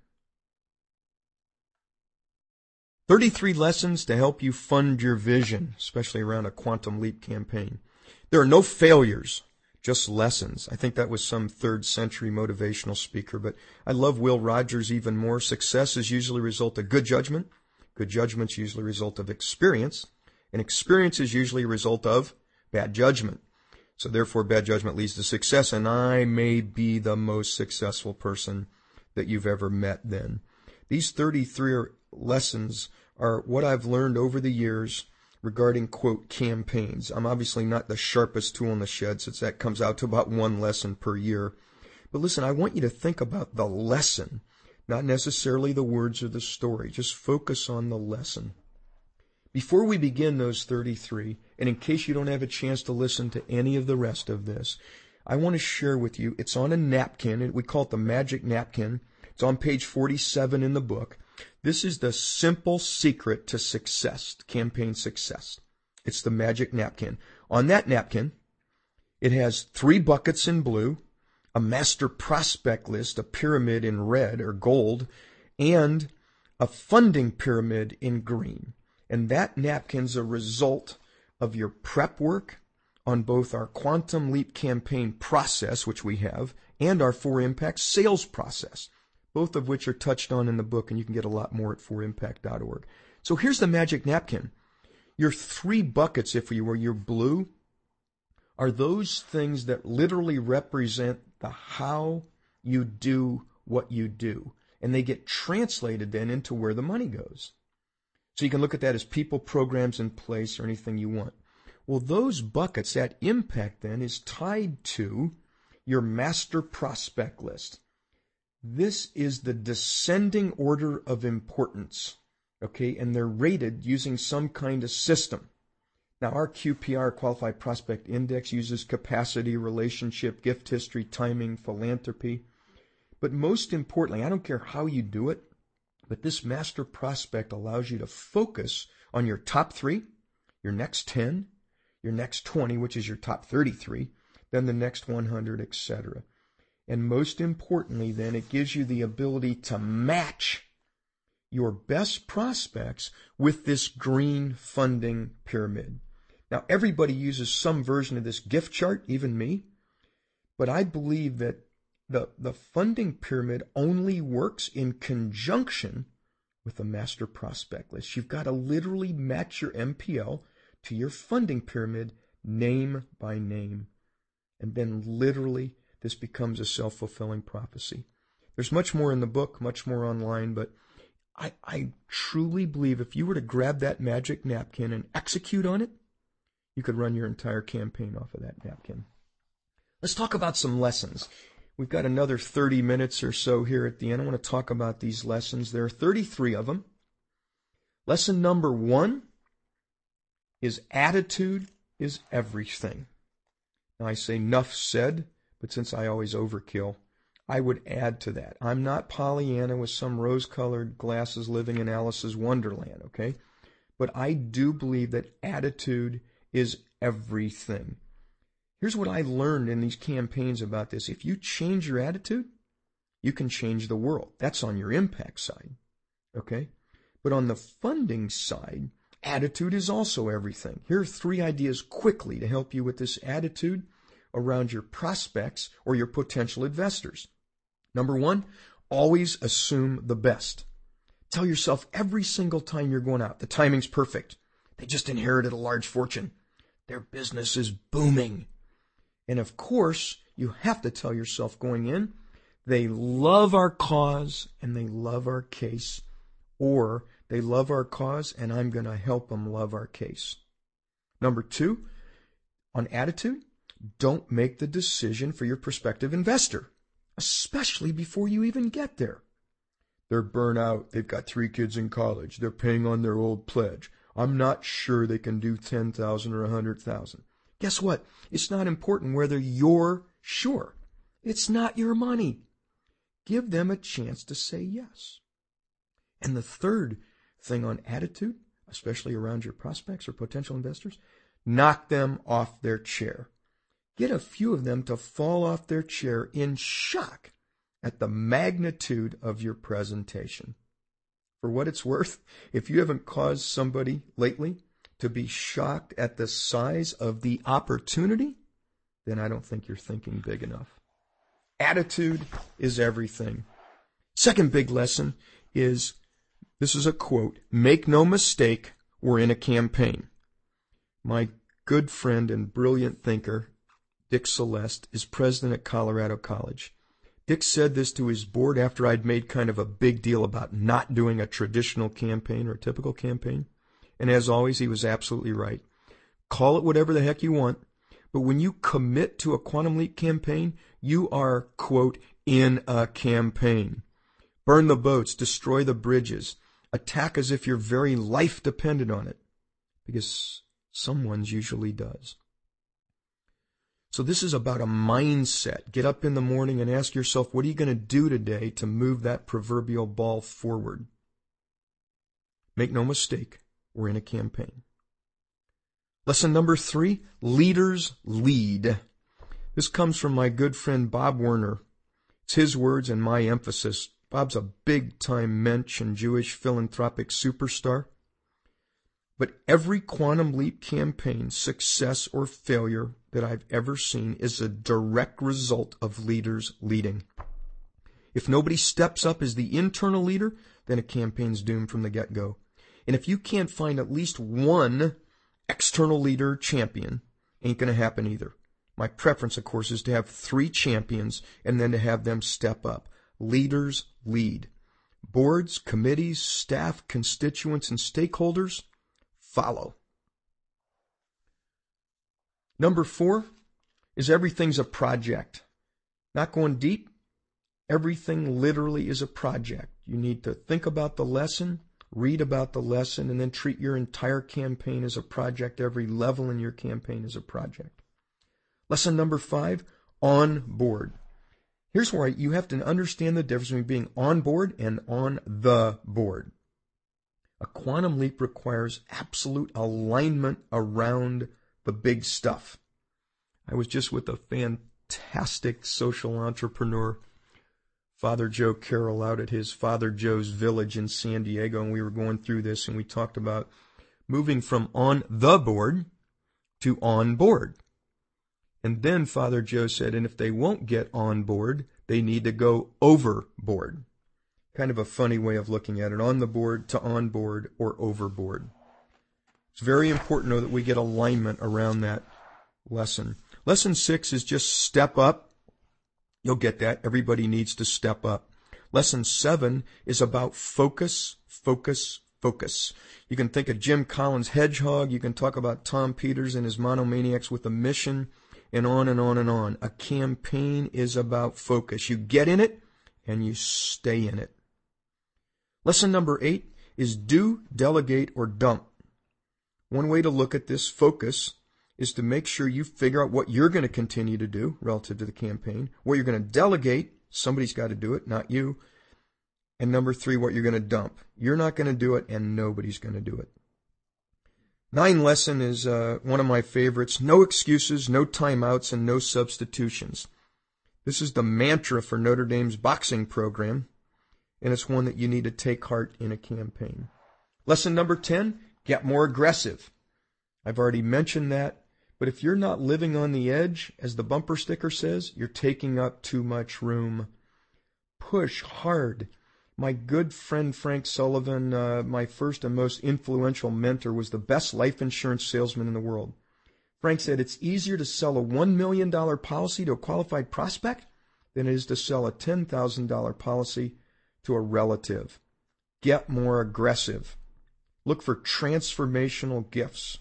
33 lessons to help you fund your vision, especially around a Quantum Leap campaign. There are no failures, just lessons. I think that was some 3rd century motivational speaker, but I love Will Rogers even more. Success is usually a result of good judgment. Good judgment's usually a result of experience, and experience is usually a result of bad judgment. So therefore, bad judgment leads to success, and I may be the most successful person that you've ever met then. These 33 lessons are what I've learned over the years regarding, quote, campaigns. I'm obviously not the sharpest tool in the shed, since that comes out to about 1 lesson per year. But listen, I want you to think about the lesson, not necessarily the words or the story. Just focus on the lesson. Before we begin those 33, and in case you don't have a chance to listen to any of the rest of this, I want to share with you, it's on a napkin. We call it the magic napkin. It's on page 47 in the book. This is the simple secret to success, campaign success. It's the magic napkin. On that napkin, it has 3 buckets in blue, a master prospect list, a pyramid in red or gold, and a funding pyramid in green. And that napkin's a result of your prep work on both our Quantum Leap campaign process, which we have, and our 4Impact sales process, both of which are touched on in the book, and you can get a lot more at 4impact.org. So here's the magic napkin. Your 3 buckets, if you were your blue, are those things that literally represent the how you do what you do. And they get translated then into where the money goes. So you can look at that as people, programs in place, or anything you want. Well, those buckets, that impact then is tied to your master prospect list. This is the descending order of importance, okay? And they're rated using some kind of system. Now, our QPR, Qualified Prospect Index, uses capacity, relationship, gift history, timing, philanthropy. But most importantly, I don't care how you do it, but this master prospect allows you to focus on your top 3, your next 10, your next 20, which is your top 33, then the next 100, etc. And most importantly, then, it gives you the ability to match your best prospects with this green funding pyramid. Now, everybody uses some version of this gift chart, even me, but I believe that the funding pyramid only works in conjunction with the master prospect list. You've got to literally match your MPL to your funding pyramid, name by name, and then literally this becomes a self-fulfilling prophecy. There's much more in the book, much more online, but I truly believe if you were to grab that magic napkin and execute on it, you could run your entire campaign off of that napkin. Let's talk about some lessons. We've got another 30 minutes or so here at the end. I want to talk about these lessons. There are 33 of them. Lesson number 1 is attitude is everything. Now I say enough said, but since I always overkill, I would add to that. I'm not Pollyanna with some rose-colored glasses living in Alice's Wonderland, okay? But I do believe that attitude is everything. Here's what I learned in these campaigns about this. If you change your attitude, you can change the world. That's on your impact side, okay? But on the funding side, attitude is also everything. Here are 3 ideas quickly to help you with this attitude around your prospects or your potential investors. Number 1, always assume the best. Tell yourself every single time you're going out, the timing's perfect. They just inherited a large fortune. Their business is booming. And of course, you have to tell yourself going in, they love our cause and they love our case, or they love our cause and I'm going to help them love our case. Number 2, on attitude, don't make the decision for your prospective investor, especially before you even get there. They're burnt out. They've got 3 kids in college. They're paying on their old pledge. I'm not sure they can do 10,000 or 100,000. Guess what? It's not important whether you're sure. It's not your money. Give them a chance to say yes. And the third thing on attitude, especially around your prospects or potential investors, knock them off their chair. Get a few of them to fall off their chair in shock at the magnitude of your presentation. For what it's worth, if you haven't caused somebody lately to be shocked at the size of the opportunity, then I don't think you're thinking big enough. Attitude is everything. Second big lesson is, this is a quote, make no mistake, we're in a campaign. My good friend and brilliant thinker, Dick Celeste, is president at Colorado College. Dick said this to his board after I'd made kind of a big deal about not doing a traditional campaign or a typical campaign. And as always, he was absolutely right. Call it whatever the heck you want, but when you commit to a Quantum Leap campaign, you are, quote, in a campaign. Burn the boats, destroy the bridges, attack as if your very life depended on it, because someone's usually does. So this is about a mindset. Get up in the morning and ask yourself, what are you going to do today to move that proverbial ball forward? Make no mistake, we're in a campaign. Lesson number 3, leaders lead. This comes from my good friend Bob Werner. It's his words and my emphasis. Bob's a big-time Mensch and Jewish philanthropic superstar. But every Quantum Leap campaign, success or failure that I've ever seen, is a direct result of leaders leading. If nobody steps up as the internal leader, then a campaign's doomed from the get-go. And if you can't find at least one external leader champion, ain't going to happen either. My preference, of course, is to have 3 champions and then to have them step up. Leaders lead. Boards, committees, staff, constituents, and stakeholders follow. Number 4 is everything's a project. Not going deep. Everything literally is a project. You need to think about the lesson, read about the lesson, and then treat your entire campaign as a project. Every level in your campaign is a project. Lesson number 5, on board. Here's where you have to understand the difference between being on board and on the board. A Quantum Leap requires absolute alignment around the big stuff. I was just with a fantastic social entrepreneur, Father Joe Carroll, out at his Father Joe's Village in San Diego, and we were going through this, and we talked about moving from on the board to on board. And then Father Joe said, and if they won't get on board, they need to go overboard. Kind of a funny way of looking at it, on the board to on board or overboard. It's very important, though, that we get alignment around that lesson. Lesson 6 is just step up. You'll get that. Everybody needs to step up. Lesson 7 is about focus, focus, focus. You can think of Jim Collins' Hedgehog. You can talk about Tom Peters and his Monomaniacs with a mission, and on and on and on. A campaign is about focus. You get in it, and you stay in it. Lesson number 8 is do, delegate, or dump. One way to look at this focus is to make sure you figure out what you're going to continue to do relative to the campaign, what you're going to delegate Somebody's got to do it, not you. And number 3, what you're going to dump. You're not going to do it, and nobody's going to do it. 9 lesson is one of my favorites. No excuses, no timeouts, and no substitutions. This is the mantra for Notre Dame's boxing program, and it's one that you need to take heart in a campaign. Lesson number 10, get more aggressive. I've already mentioned that, but if you're not living on the edge, as the bumper sticker says, you're taking up too much room. Push hard. My good friend Frank Sullivan, my first and most influential mentor, was the best life insurance salesman in the world. Frank said it's easier to sell a $1 million policy to a qualified prospect than it is to sell a $10,000 policy to a relative. Get more aggressive. Look for transformational gifts.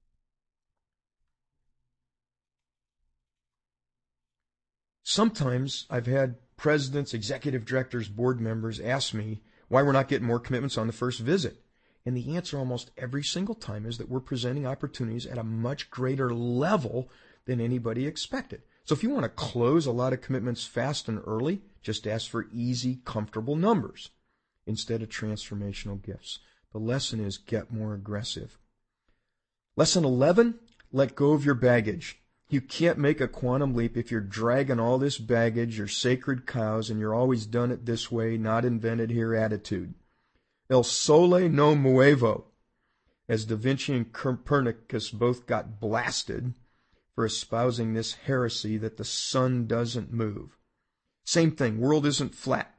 Sometimes I've had presidents, executive directors, board members ask me why we're not getting more commitments on the first visit. And the answer almost every single time is that we're presenting opportunities at a much greater level than anybody expected. So if you want to close a lot of commitments fast and early, just ask for easy, comfortable numbers instead of transformational gifts. The lesson is get more aggressive. Lesson 11, let go of your baggage. You can't make a quantum leap if you're dragging all this baggage, your sacred cows, and you're always done it this way, not invented here attitude. El sole no muevo, as Da Vinci and Copernicus both got blasted for espousing this heresy that the sun doesn't move. Same thing, world isn't flat.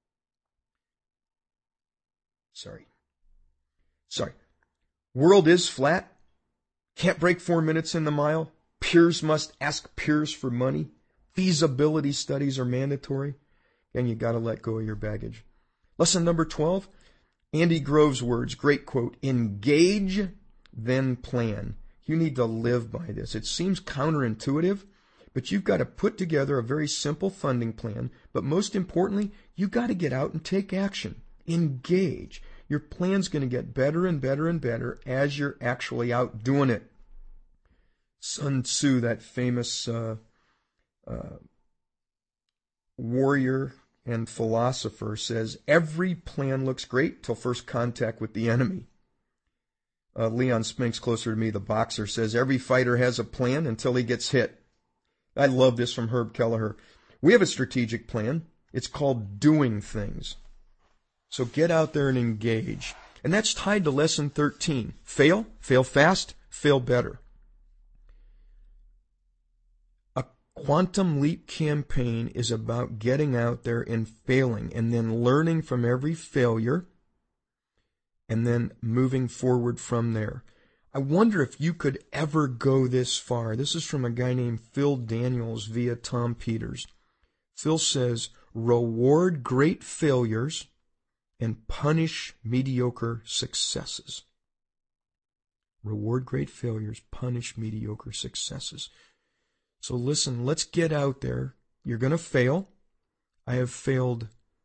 Sorry. World is flat. Can't break 4 minutes in the mile. Peers must ask peers for money. Feasibility studies are mandatory. And you got to let go of your baggage. Lesson number 12, Andy Grove's words, great quote, engage, then plan. You need to live by this. It seems counterintuitive, but you've got to put together a very simple funding plan. But most importantly, you've got to get out and take action. Engage. Your plan's going to get better and better and better as you're actually out doing it. Sun Tzu, that famous warrior and philosopher, says every plan looks great till first contact with the enemy. Leon Spinks, closer to me, the boxer, says every fighter has a plan until he gets hit. I love this from Herb Kelleher. We have a strategic plan. It's called doing things. So get out there and engage. And that's tied to lesson 13. Fail fast, fail better. A quantum leap campaign is about getting out there and failing and then learning from every failure and then moving forward from there. I wonder if you could ever go this far. This is from a guy named Phil Daniels via Tom Peters. Phil says, reward great failures and punish mediocre successes. Reward great failures, punish mediocre successes. So listen, let's get out there. You're going to fail. I have failed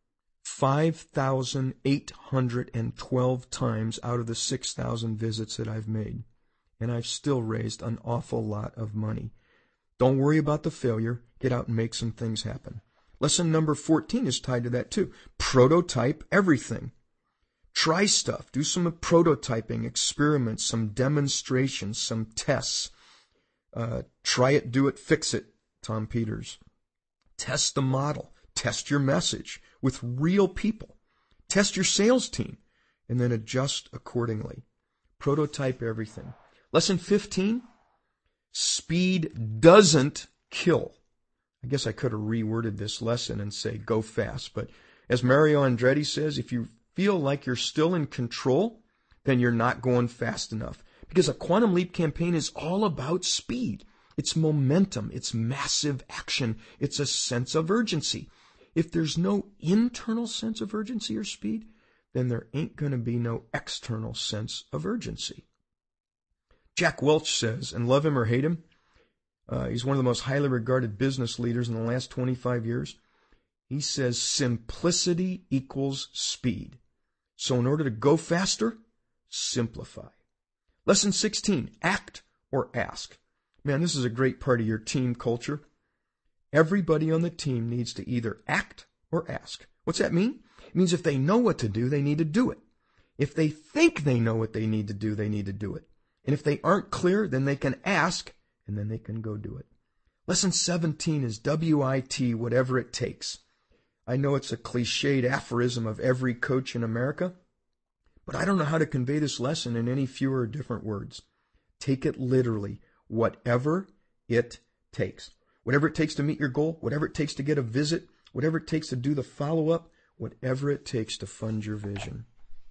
5,812 times out of the 6,000 visits that I've made. And I've still raised an awful lot of money. Don't worry about the failure. Get out and make some things happen. Lesson number 14 is tied to that too. Prototype everything. Try stuff. Do some prototyping, experiments, some demonstrations, some tests. Try it, do it, fix it, Tom Peters. Test the model. Test your message with real people. Test your sales team and then adjust accordingly. Prototype everything. Lesson 15, speed doesn't kill. I guess I could have reworded this lesson and say go fast, but as Mario Andretti says, if you feel like you're still in control, then you're not going fast enough. Because a quantum leap campaign is all about speed. It's momentum. It's massive action. It's a sense of urgency. If there's no internal sense of urgency or speed, then there ain't going to be no external sense of urgency. Jack Welch says, and love him or hate him, he's one of the most highly regarded business leaders in the last 25 years. He says simplicity equals speed. So in order to go faster, simplify. Lesson 16, act or ask. Man, this is a great part of your team culture. Everybody on the team needs to either act or ask. What's that mean? It means if they know what to do, they need to do it. If they think they know what they need to do, they need to do it. And if they aren't clear, then they can ask, and then they can go do it. Lesson 17 is WIT, whatever it takes. I know it's a cliched aphorism of every coach in America, but I don't know how to convey this lesson in any fewer or different words. Take it literally, whatever it takes. Whatever it takes to meet your goal, whatever it takes to get a visit, whatever it takes to do the follow-up, whatever it takes to fund your vision.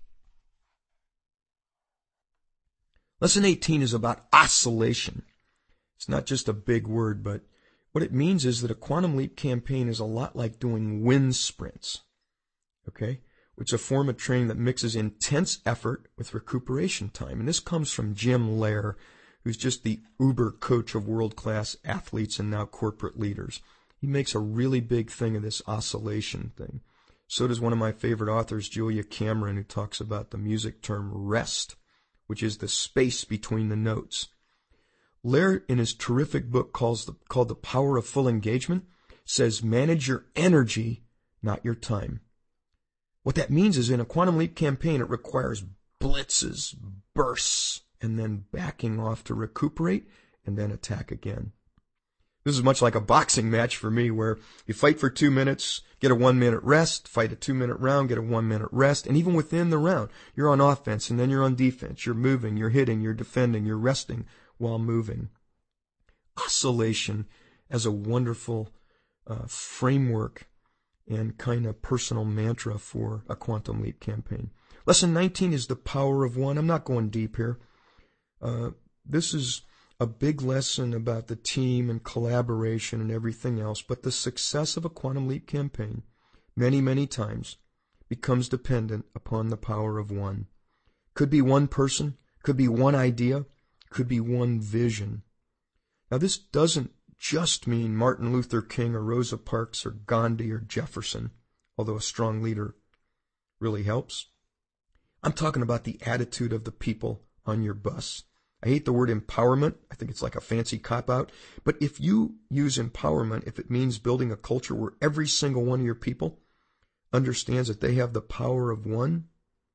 Lesson 18 is about oscillation. It's not just a big word, but what it means is that a Quantum Leap campaign is a lot like doing wind sprints. Okay? It's a form of training that mixes intense effort with recuperation time. And this comes from Jim Loehr, who's just the uber coach of world-class athletes and now corporate leaders. He makes a really big thing of this oscillation thing. So does one of my favorite authors, Julia Cameron, who talks about the music term rest, which is the space between the notes. Loehr, in his terrific book called The Power of Full Engagement, says manage your energy, not your time. What that means is in a Quantum Leap campaign, it requires blitzes, bursts, and then backing off to recuperate and then attack again. This is much like a boxing match for me where you fight for 2 minutes, get a 1 minute rest, fight a 2 minute round, get a 1 minute rest, and even within the round, you're on offense and then you're on defense. You're moving, you're hitting, you're defending, you're resting while moving. Oscillation as a wonderful framework and kind of personal mantra for a Quantum Leap campaign. Lesson 19 is the power of one. I'm not going deep here. This is a big lesson about the team and collaboration and everything else, but the success of a Quantum Leap campaign many, many times becomes dependent upon the power of one. Could be one person, could be one idea, could be one vision. Now this doesn't just mean Martin Luther King or Rosa Parks or Gandhi or Jefferson, although a strong leader really helps. I'm talking about the attitude of the people on your bus. I hate the word empowerment. I think it's like a fancy cop-out. But if you use empowerment, if it means building a culture where every single one of your people understands that they have the power of one,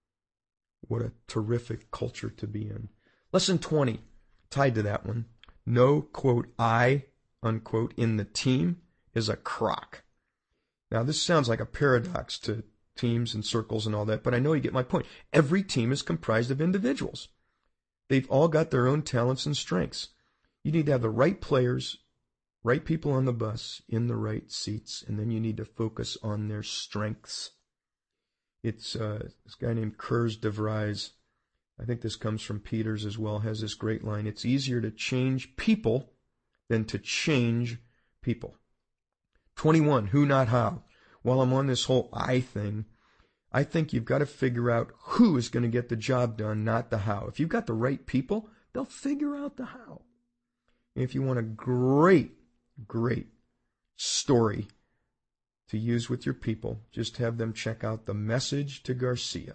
what a terrific culture to be in. Lesson 20, tied to that one. No, quote, I, unquote, in the team is a crock. Now, this sounds like a paradox to teams and circles and all that, but I know you get my point. Every team is comprised of individuals. They've all got their own talents and strengths. You need to have the right players, right people on the bus, in the right seats, and then you need to focus on their strengths. It's this guy named Kurz de Vries, I think this comes from Peters as well, has this great line, it's easier to change people than to change people. 21, who not how. While I'm on this whole I thing, I think you've got to figure out who is going to get the job done, not the how. If you've got the right people, they'll figure out the how. If you want a great, great story to use with your people, just have them check out The Message to Garcia.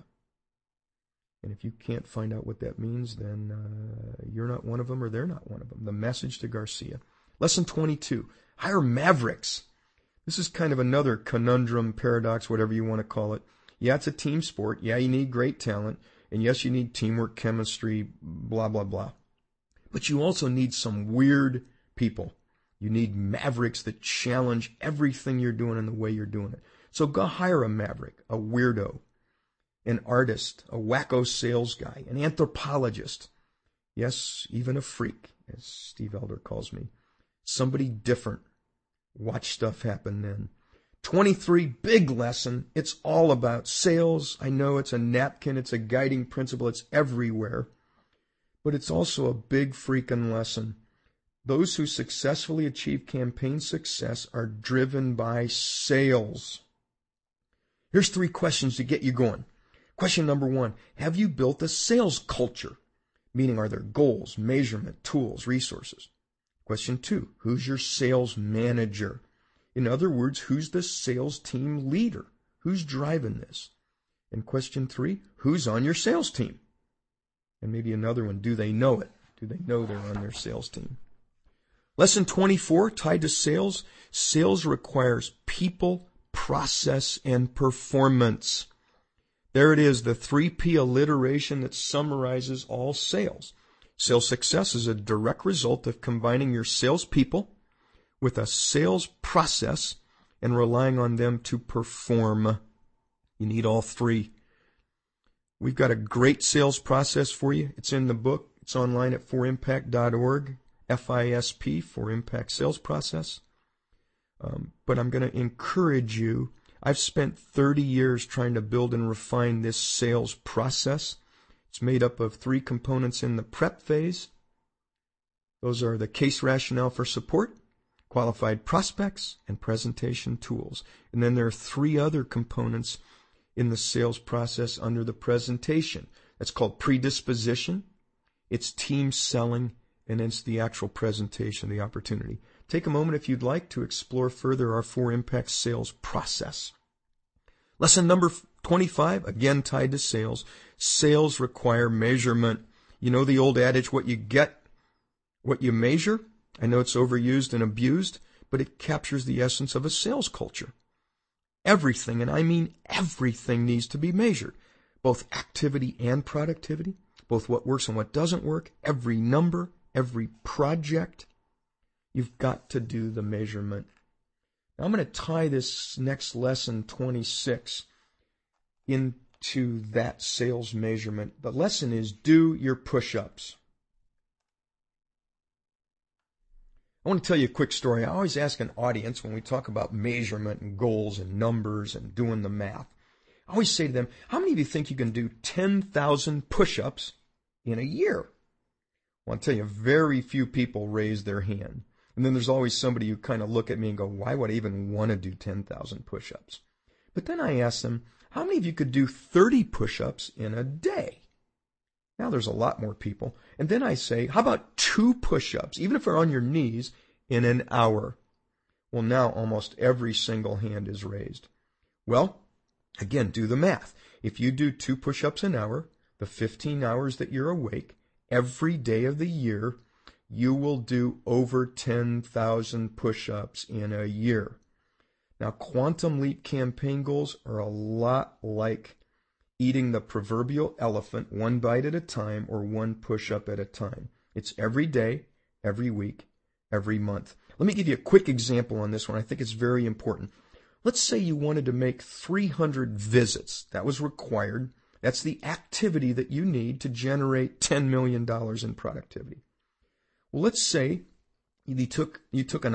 And if you can't find out what that means, then you're not one of them or they're not one of them. The Message to Garcia. Lesson 22, hire mavericks. This is kind of another conundrum, paradox, whatever you want to call it. Yeah, it's a team sport. Yeah, you need great talent. And yes, you need teamwork, chemistry, blah, blah, blah. But you also need some weird people. You need mavericks that challenge everything you're doing and the way you're doing it. So go hire a maverick, a weirdo, an artist, a wacko sales guy, an anthropologist. Yes, even a freak, as Steve Elder calls me. Somebody different. Watch stuff happen then. 23, big lesson. It's all about sales. I know it's a napkin. It's a guiding principle. It's everywhere. But it's also a big freaking lesson. Those who successfully achieve campaign success are driven by sales. Here's 3 questions to get you going. Question number 1, have you built a sales culture? Meaning, are there goals, measurement, tools, resources? Question 2, who's your sales manager? In other words, who's the sales team leader? Who's driving this? And question 3, who's on your sales team? And maybe another one, do they know it? Do they know they're on their sales team? Lesson 24, tied to sales. Sales requires people, process, and performance. There it is, the 3P alliteration that summarizes all sales. Sales success is a direct result of combining your salespeople with a sales process and relying on them to perform. You need all three. We've got a great sales process for you. It's in the book. It's online at forimpact.org, FISP, for Impact Sales Process. But I'm going to encourage you. I've spent 30 years trying to build and refine this sales process. It's made up of 3 components in the prep phase. Those are the case rationale for support, qualified prospects, and presentation tools. And then there are 3 other components in the sales process under the presentation. That's called predisposition, it's team selling, and it's the actual presentation, the opportunity. Take a moment if you'd like to explore further our 4 Impact sales process. Lesson number 25, again tied to sales. Sales require measurement. You know the old adage, what you get, what you measure? I know it's overused and abused, but it captures the essence of a sales culture. Everything, and I mean everything, needs to be measured. Both activity and productivity, both what works and what doesn't work, every number, every project. You've got to do the measurement. Now I'm going to tie this next lesson 26 into that sales measurement. The lesson is do your push-ups. I want to tell you a quick story. I always ask an audience when we talk about measurement and goals and numbers and doing the math. I always say to them, how many of you think you can do 10,000 push-ups in a year? Well, I'll tell you, very few people raise their hand. And then there's always somebody who kind of look at me and go, why would I even want to do 10,000 push-ups? But then I ask them, how many of you could do 30 push-ups in a day? Now there's a lot more people. And then I say, how about 2 push-ups, even if they're on your knees, in an hour? Well, now almost every single hand is raised. Well, again, do the math. If you do 2 push-ups an hour, the 15 hours that you're awake, every day of the year, you will do over 10,000 push-ups in a year. Now, Quantum Leap campaign goals are a lot like eating the proverbial elephant 1 bite at a time or 1 push-up at a time. It's every day, every week, every month. Let me give you a quick example on this one. I think it's very important. Let's say you wanted to make 300 visits. That was required. That's the activity that you need to generate $10 million in productivity. Well, let's say you took an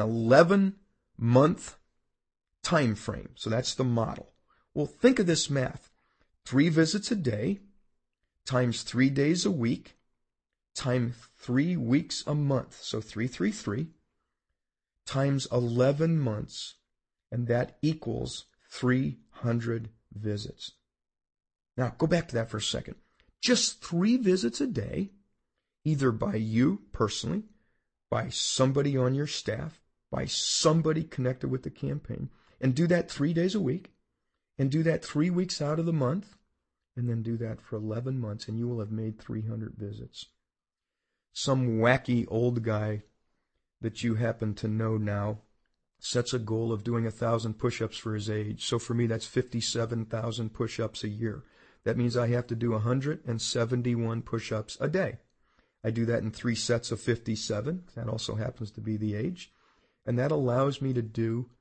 11-month time frame. So that's the model. Well, think of this math. 3 visits a day times 3 days a week times 3 weeks a month. So 333 times 11 months. And that equals 300 visits. Now, go back to that for a second. Just 3 visits a day, either by you personally, by somebody on your staff, by somebody connected with the campaign, and do that 3 days a week, and do that 3 weeks out of the month, and then do that for 11 months, and you will have made 300 visits. Some wacky old guy that you happen to know now sets a goal of doing 1,000 push-ups for his age. So for me, that's 57,000 push-ups a year. That means I have to do 171 push-ups a day. I do that in 3 sets of 57. That also happens to be the age. And that allows me to do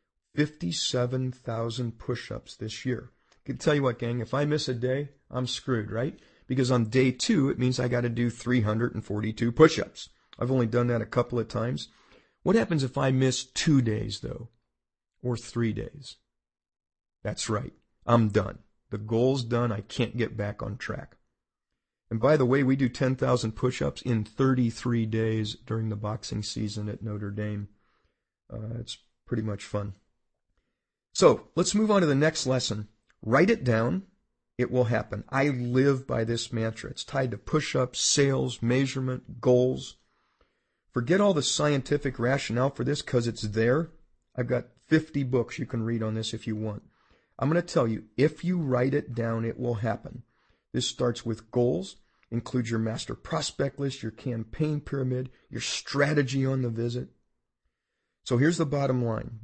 57,000 push-ups this year. I can tell you what, gang, if I miss a day, I'm screwed, right? Because on day 2, it means I got to do 342 push-ups. I've only done that a couple of times. What happens if I miss 2 days, though? Or 3 days? That's right. I'm done. The goal's done. I can't get back on track. And by the way, we do 10,000 push-ups in 33 days during the boxing season at Notre Dame. It's pretty much fun. So let's move on to the next lesson. Write it down. It will happen. I live by this mantra. It's tied to push-ups, sales, measurement, goals. Forget all the scientific rationale for this because it's there. I've got 50 books you can read on this if you want. I'm going to tell you, if you write it down, it will happen. This starts with goals. Include your master prospect list, your campaign pyramid, your strategy on the visit. So here's the bottom line.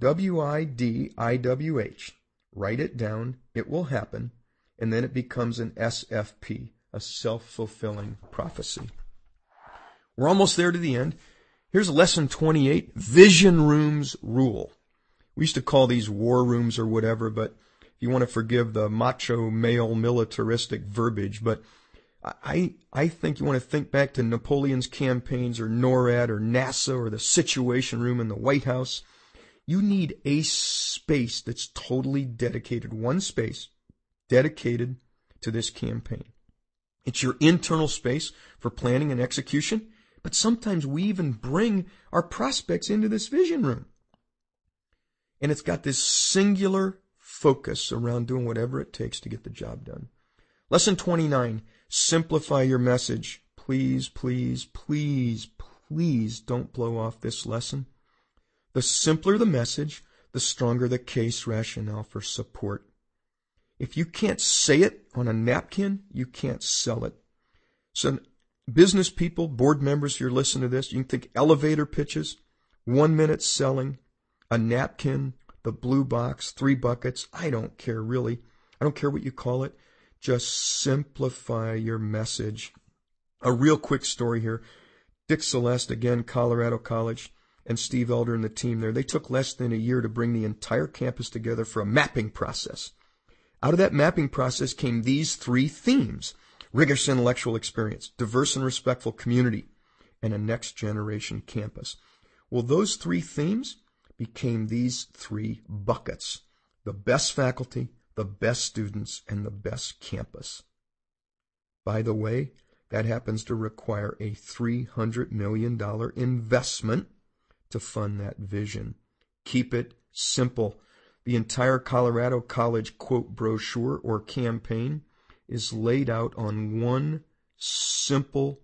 WIDIWH. Write it down. It will happen. And then it becomes an SFP, a self-fulfilling prophecy. We're almost there to the end. Here's lesson 28, Vision Rooms Rule. We used to call these war rooms or whatever, but if you want to forgive the macho male militaristic verbiage, but I think you want to think back to Napoleon's campaigns or NORAD or NASA or the Situation Room in the White House. You need a space that's totally dedicated, one space dedicated to this campaign. It's your internal space for planning and execution, but sometimes we even bring our prospects into this vision room. And it's got this singular focus around doing whatever it takes to get the job done. Lesson 29, simplify your message. Please, please, please, please don't blow off this lesson. The simpler the message, the stronger the case rationale for support. If you can't say it on a napkin, you can't sell it. So business people, board members, you're listening to this, you can think elevator pitches, 1 minute selling, a napkin, the blue box, 3 buckets. I don't care really. I don't care what you call it. Just simplify your message. A real quick story here. Dick Celeste, again, Colorado College, and Steve Elder and the team there, they took less than a year to bring the entire campus together for a mapping process. Out of that mapping process came these 3 themes: rigorous intellectual experience, diverse and respectful community, and a next generation campus. Well, those 3 themes became these 3 buckets: the best faculty, the best students, and the best campus. By the way, that happens to require a $300 million investment to fund that vision. Keep it simple. The entire Colorado College quote brochure or campaign is laid out on one simple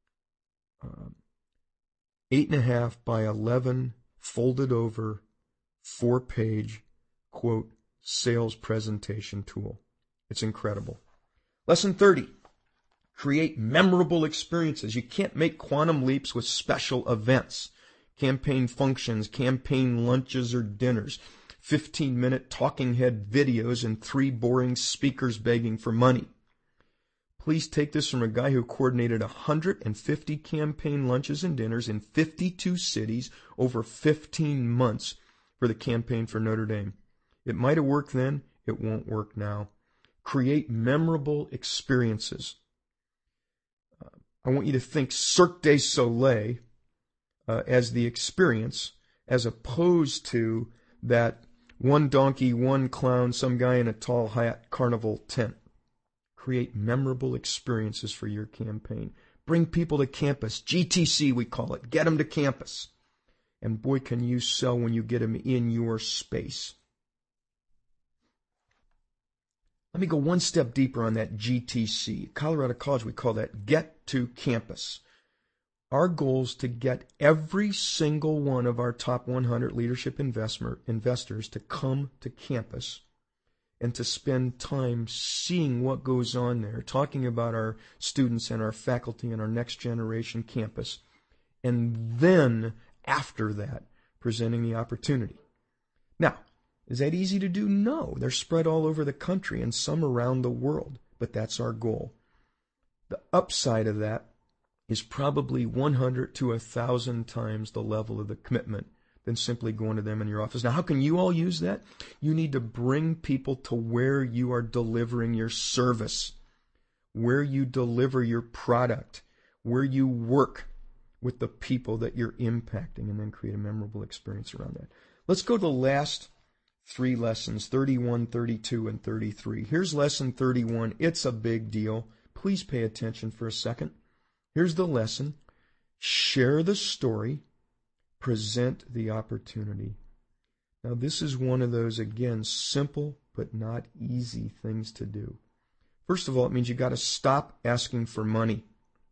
8.5 by 11 folded over 4-page quote sales presentation tool. It's incredible. Lesson 30. Create memorable experiences. You can't make quantum leaps with special events, campaign functions, campaign lunches or dinners, 15-minute talking head videos, and 3 boring speakers begging for money. Please take this from a guy who coordinated 150 campaign lunches and dinners in 52 cities over 15 months for the campaign for Notre Dame. It might have worked then. It won't work now. Create memorable experiences. I want you to think Cirque du Soleil as the experience, as opposed to that one donkey, one clown, some guy in a tall hat carnival tent. Create memorable experiences for your campaign. Bring people to campus. GTC, we call it. Get them to campus. And boy, can you sell when you get them in your space. Let me go one step deeper on that GTC. Colorado College, we call that Get to Campus. Our goal is to get every single one of our top 100 leadership investors to come to campus and to spend time seeing what goes on there, talking about our students and our faculty and our next generation campus, and then, after that, presenting the opportunity. Now, is that easy to do? No. They're spread all over the country and some around the world, but that's our goal. The upside of that is probably 100 to 1,000 times the level of the commitment than simply going to them in your office. Now, how can you all use that? You need to bring people to where you are delivering your service, where you deliver your product, where you work with the people that you're impacting, and then create a memorable experience around that. Let's go to the last 3 lessons, 31, 32, and 33. Here's lesson 31. It's a big deal. Please pay attention for a second. Here's the lesson. Share the story. Present the opportunity. Now, this is one of those, again, simple but not easy things to do. First of all, it means you got to stop asking for money.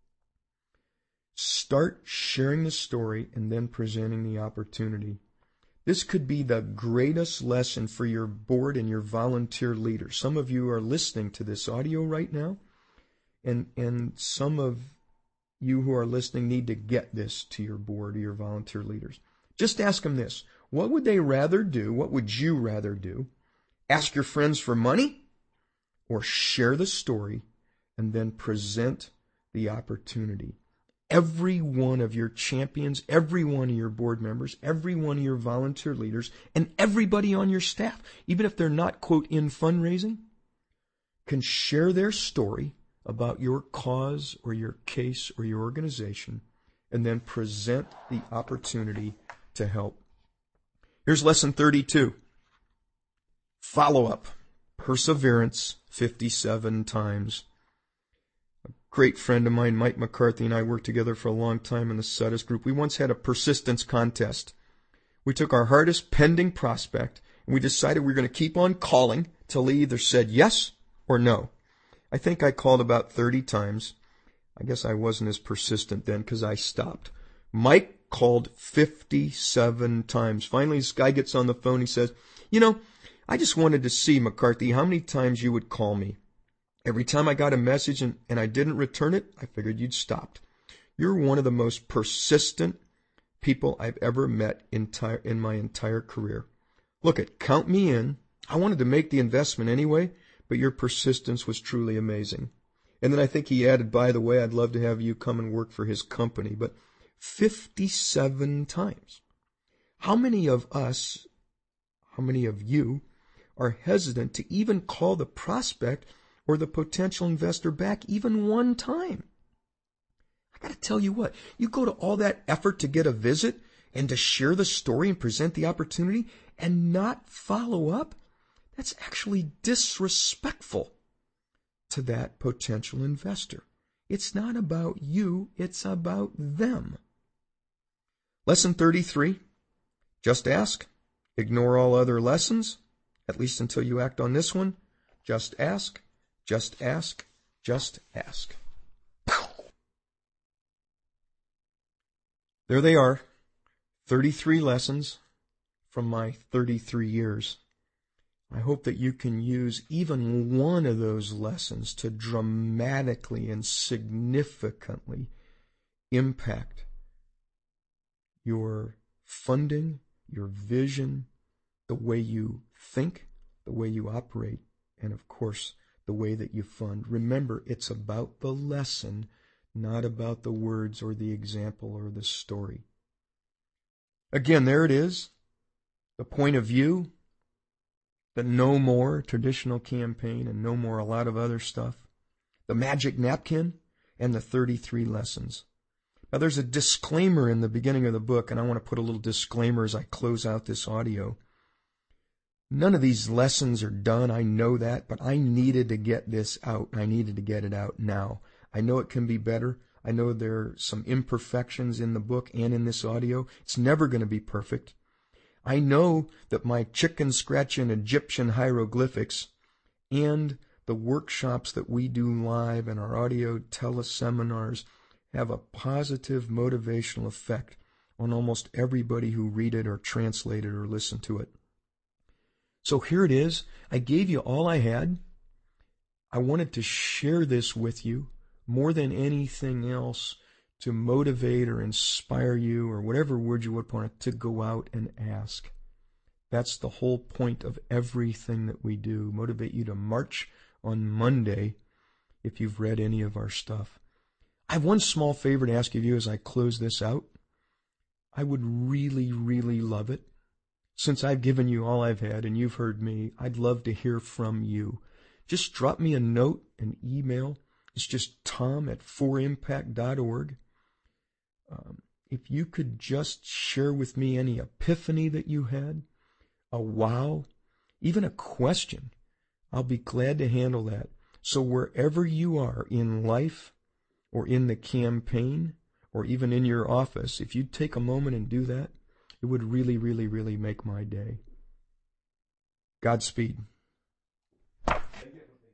Start sharing the story and then presenting the opportunity. This could be the greatest lesson for your board and your volunteer leaders. Some of you are listening to this audio right now, And some of you who are listening need to get this to your board or your volunteer leaders. Just ask them this. What would they rather do? What would you rather do? Ask your friends for money or share the story and then present the opportunity? Every one of your champions, every one of your board members, every one of your volunteer leaders, and everybody on your staff, even if they're not, quote, in fundraising, can share their story about your cause or your case or your organization and then present the opportunity to help. Here's lesson 32. Follow up. Perseverance 57 times. A great friend of mine, Mike McCarthy, and I worked together for a long time in the Sudis group. We once had a persistence contest. We took our hardest pending prospect and we decided we were going to keep on calling till he either said yes or no. I think I called about 30 times. I guess I wasn't as persistent then because I stopped. Mike called 57 times. Finally, this guy gets on the phone. He says, I just wanted to see, McCarthy, how many times you would call me. Every time I got a message and I didn't return it, I figured you'd stopped. You're one of the most persistent people I've ever met in my entire career. Look, count me in. I wanted to make the investment anyway, but your persistence was truly amazing. And then I think he added, by the way, I'd love to have you come and work for his company. But 57 times. How many of you are hesitant to even call the prospect or the potential investor back even one time? I got to tell you what, you go to all that effort to get a visit and to share the story and present the opportunity and not follow up? That's actually disrespectful to that potential investor. It's not about you, it's about them. Lesson 33, just ask. Ignore all other lessons, at least until you act on this one. Just ask, just ask, just ask. There they are, 33 lessons from my 33 years. I hope that you can use even one of those lessons to dramatically and significantly impact your funding, your vision, the way you think, the way you operate, and of course, the way that you fund. Remember, it's about the lesson, not about the words or the example or the story. Again, there it is, the point of view, the no more traditional campaign and no more a lot of other stuff, the magic napkin, and the 33 lessons. Now, there's a disclaimer in the beginning of the book, and I want to put a little disclaimer as I close out this audio. None of these lessons are done, I know that, but I needed to get this out. I needed to get it out now. I know it can be better. I know there are some imperfections in the book and in this audio. It's never going to be perfect. I know that my chicken scratching Egyptian hieroglyphics and the workshops that we do live and our audio teleseminars have a positive motivational effect on almost everybody who read it or translate it or listen to it. So here it is. I gave you all I had. I wanted to share this with you more than anything else to motivate or inspire you or whatever word you would want to go out and ask. That's the whole point of everything that we do. Motivate you to march on Monday if you've read any of our stuff. I have one small favor to ask of you as I close this out. I would really, really love it. Since I've given you all I've had and you've heard me, I'd love to hear from you. Just drop me a note, an email. It's just tom@forimpact.org. If you could just share with me any epiphany that you had, a wow, even a question, I'll be glad to handle that. So wherever you are in life or in the campaign or even in your office, if you'd take a moment and do that, it would really, really, really make my day. Godspeed.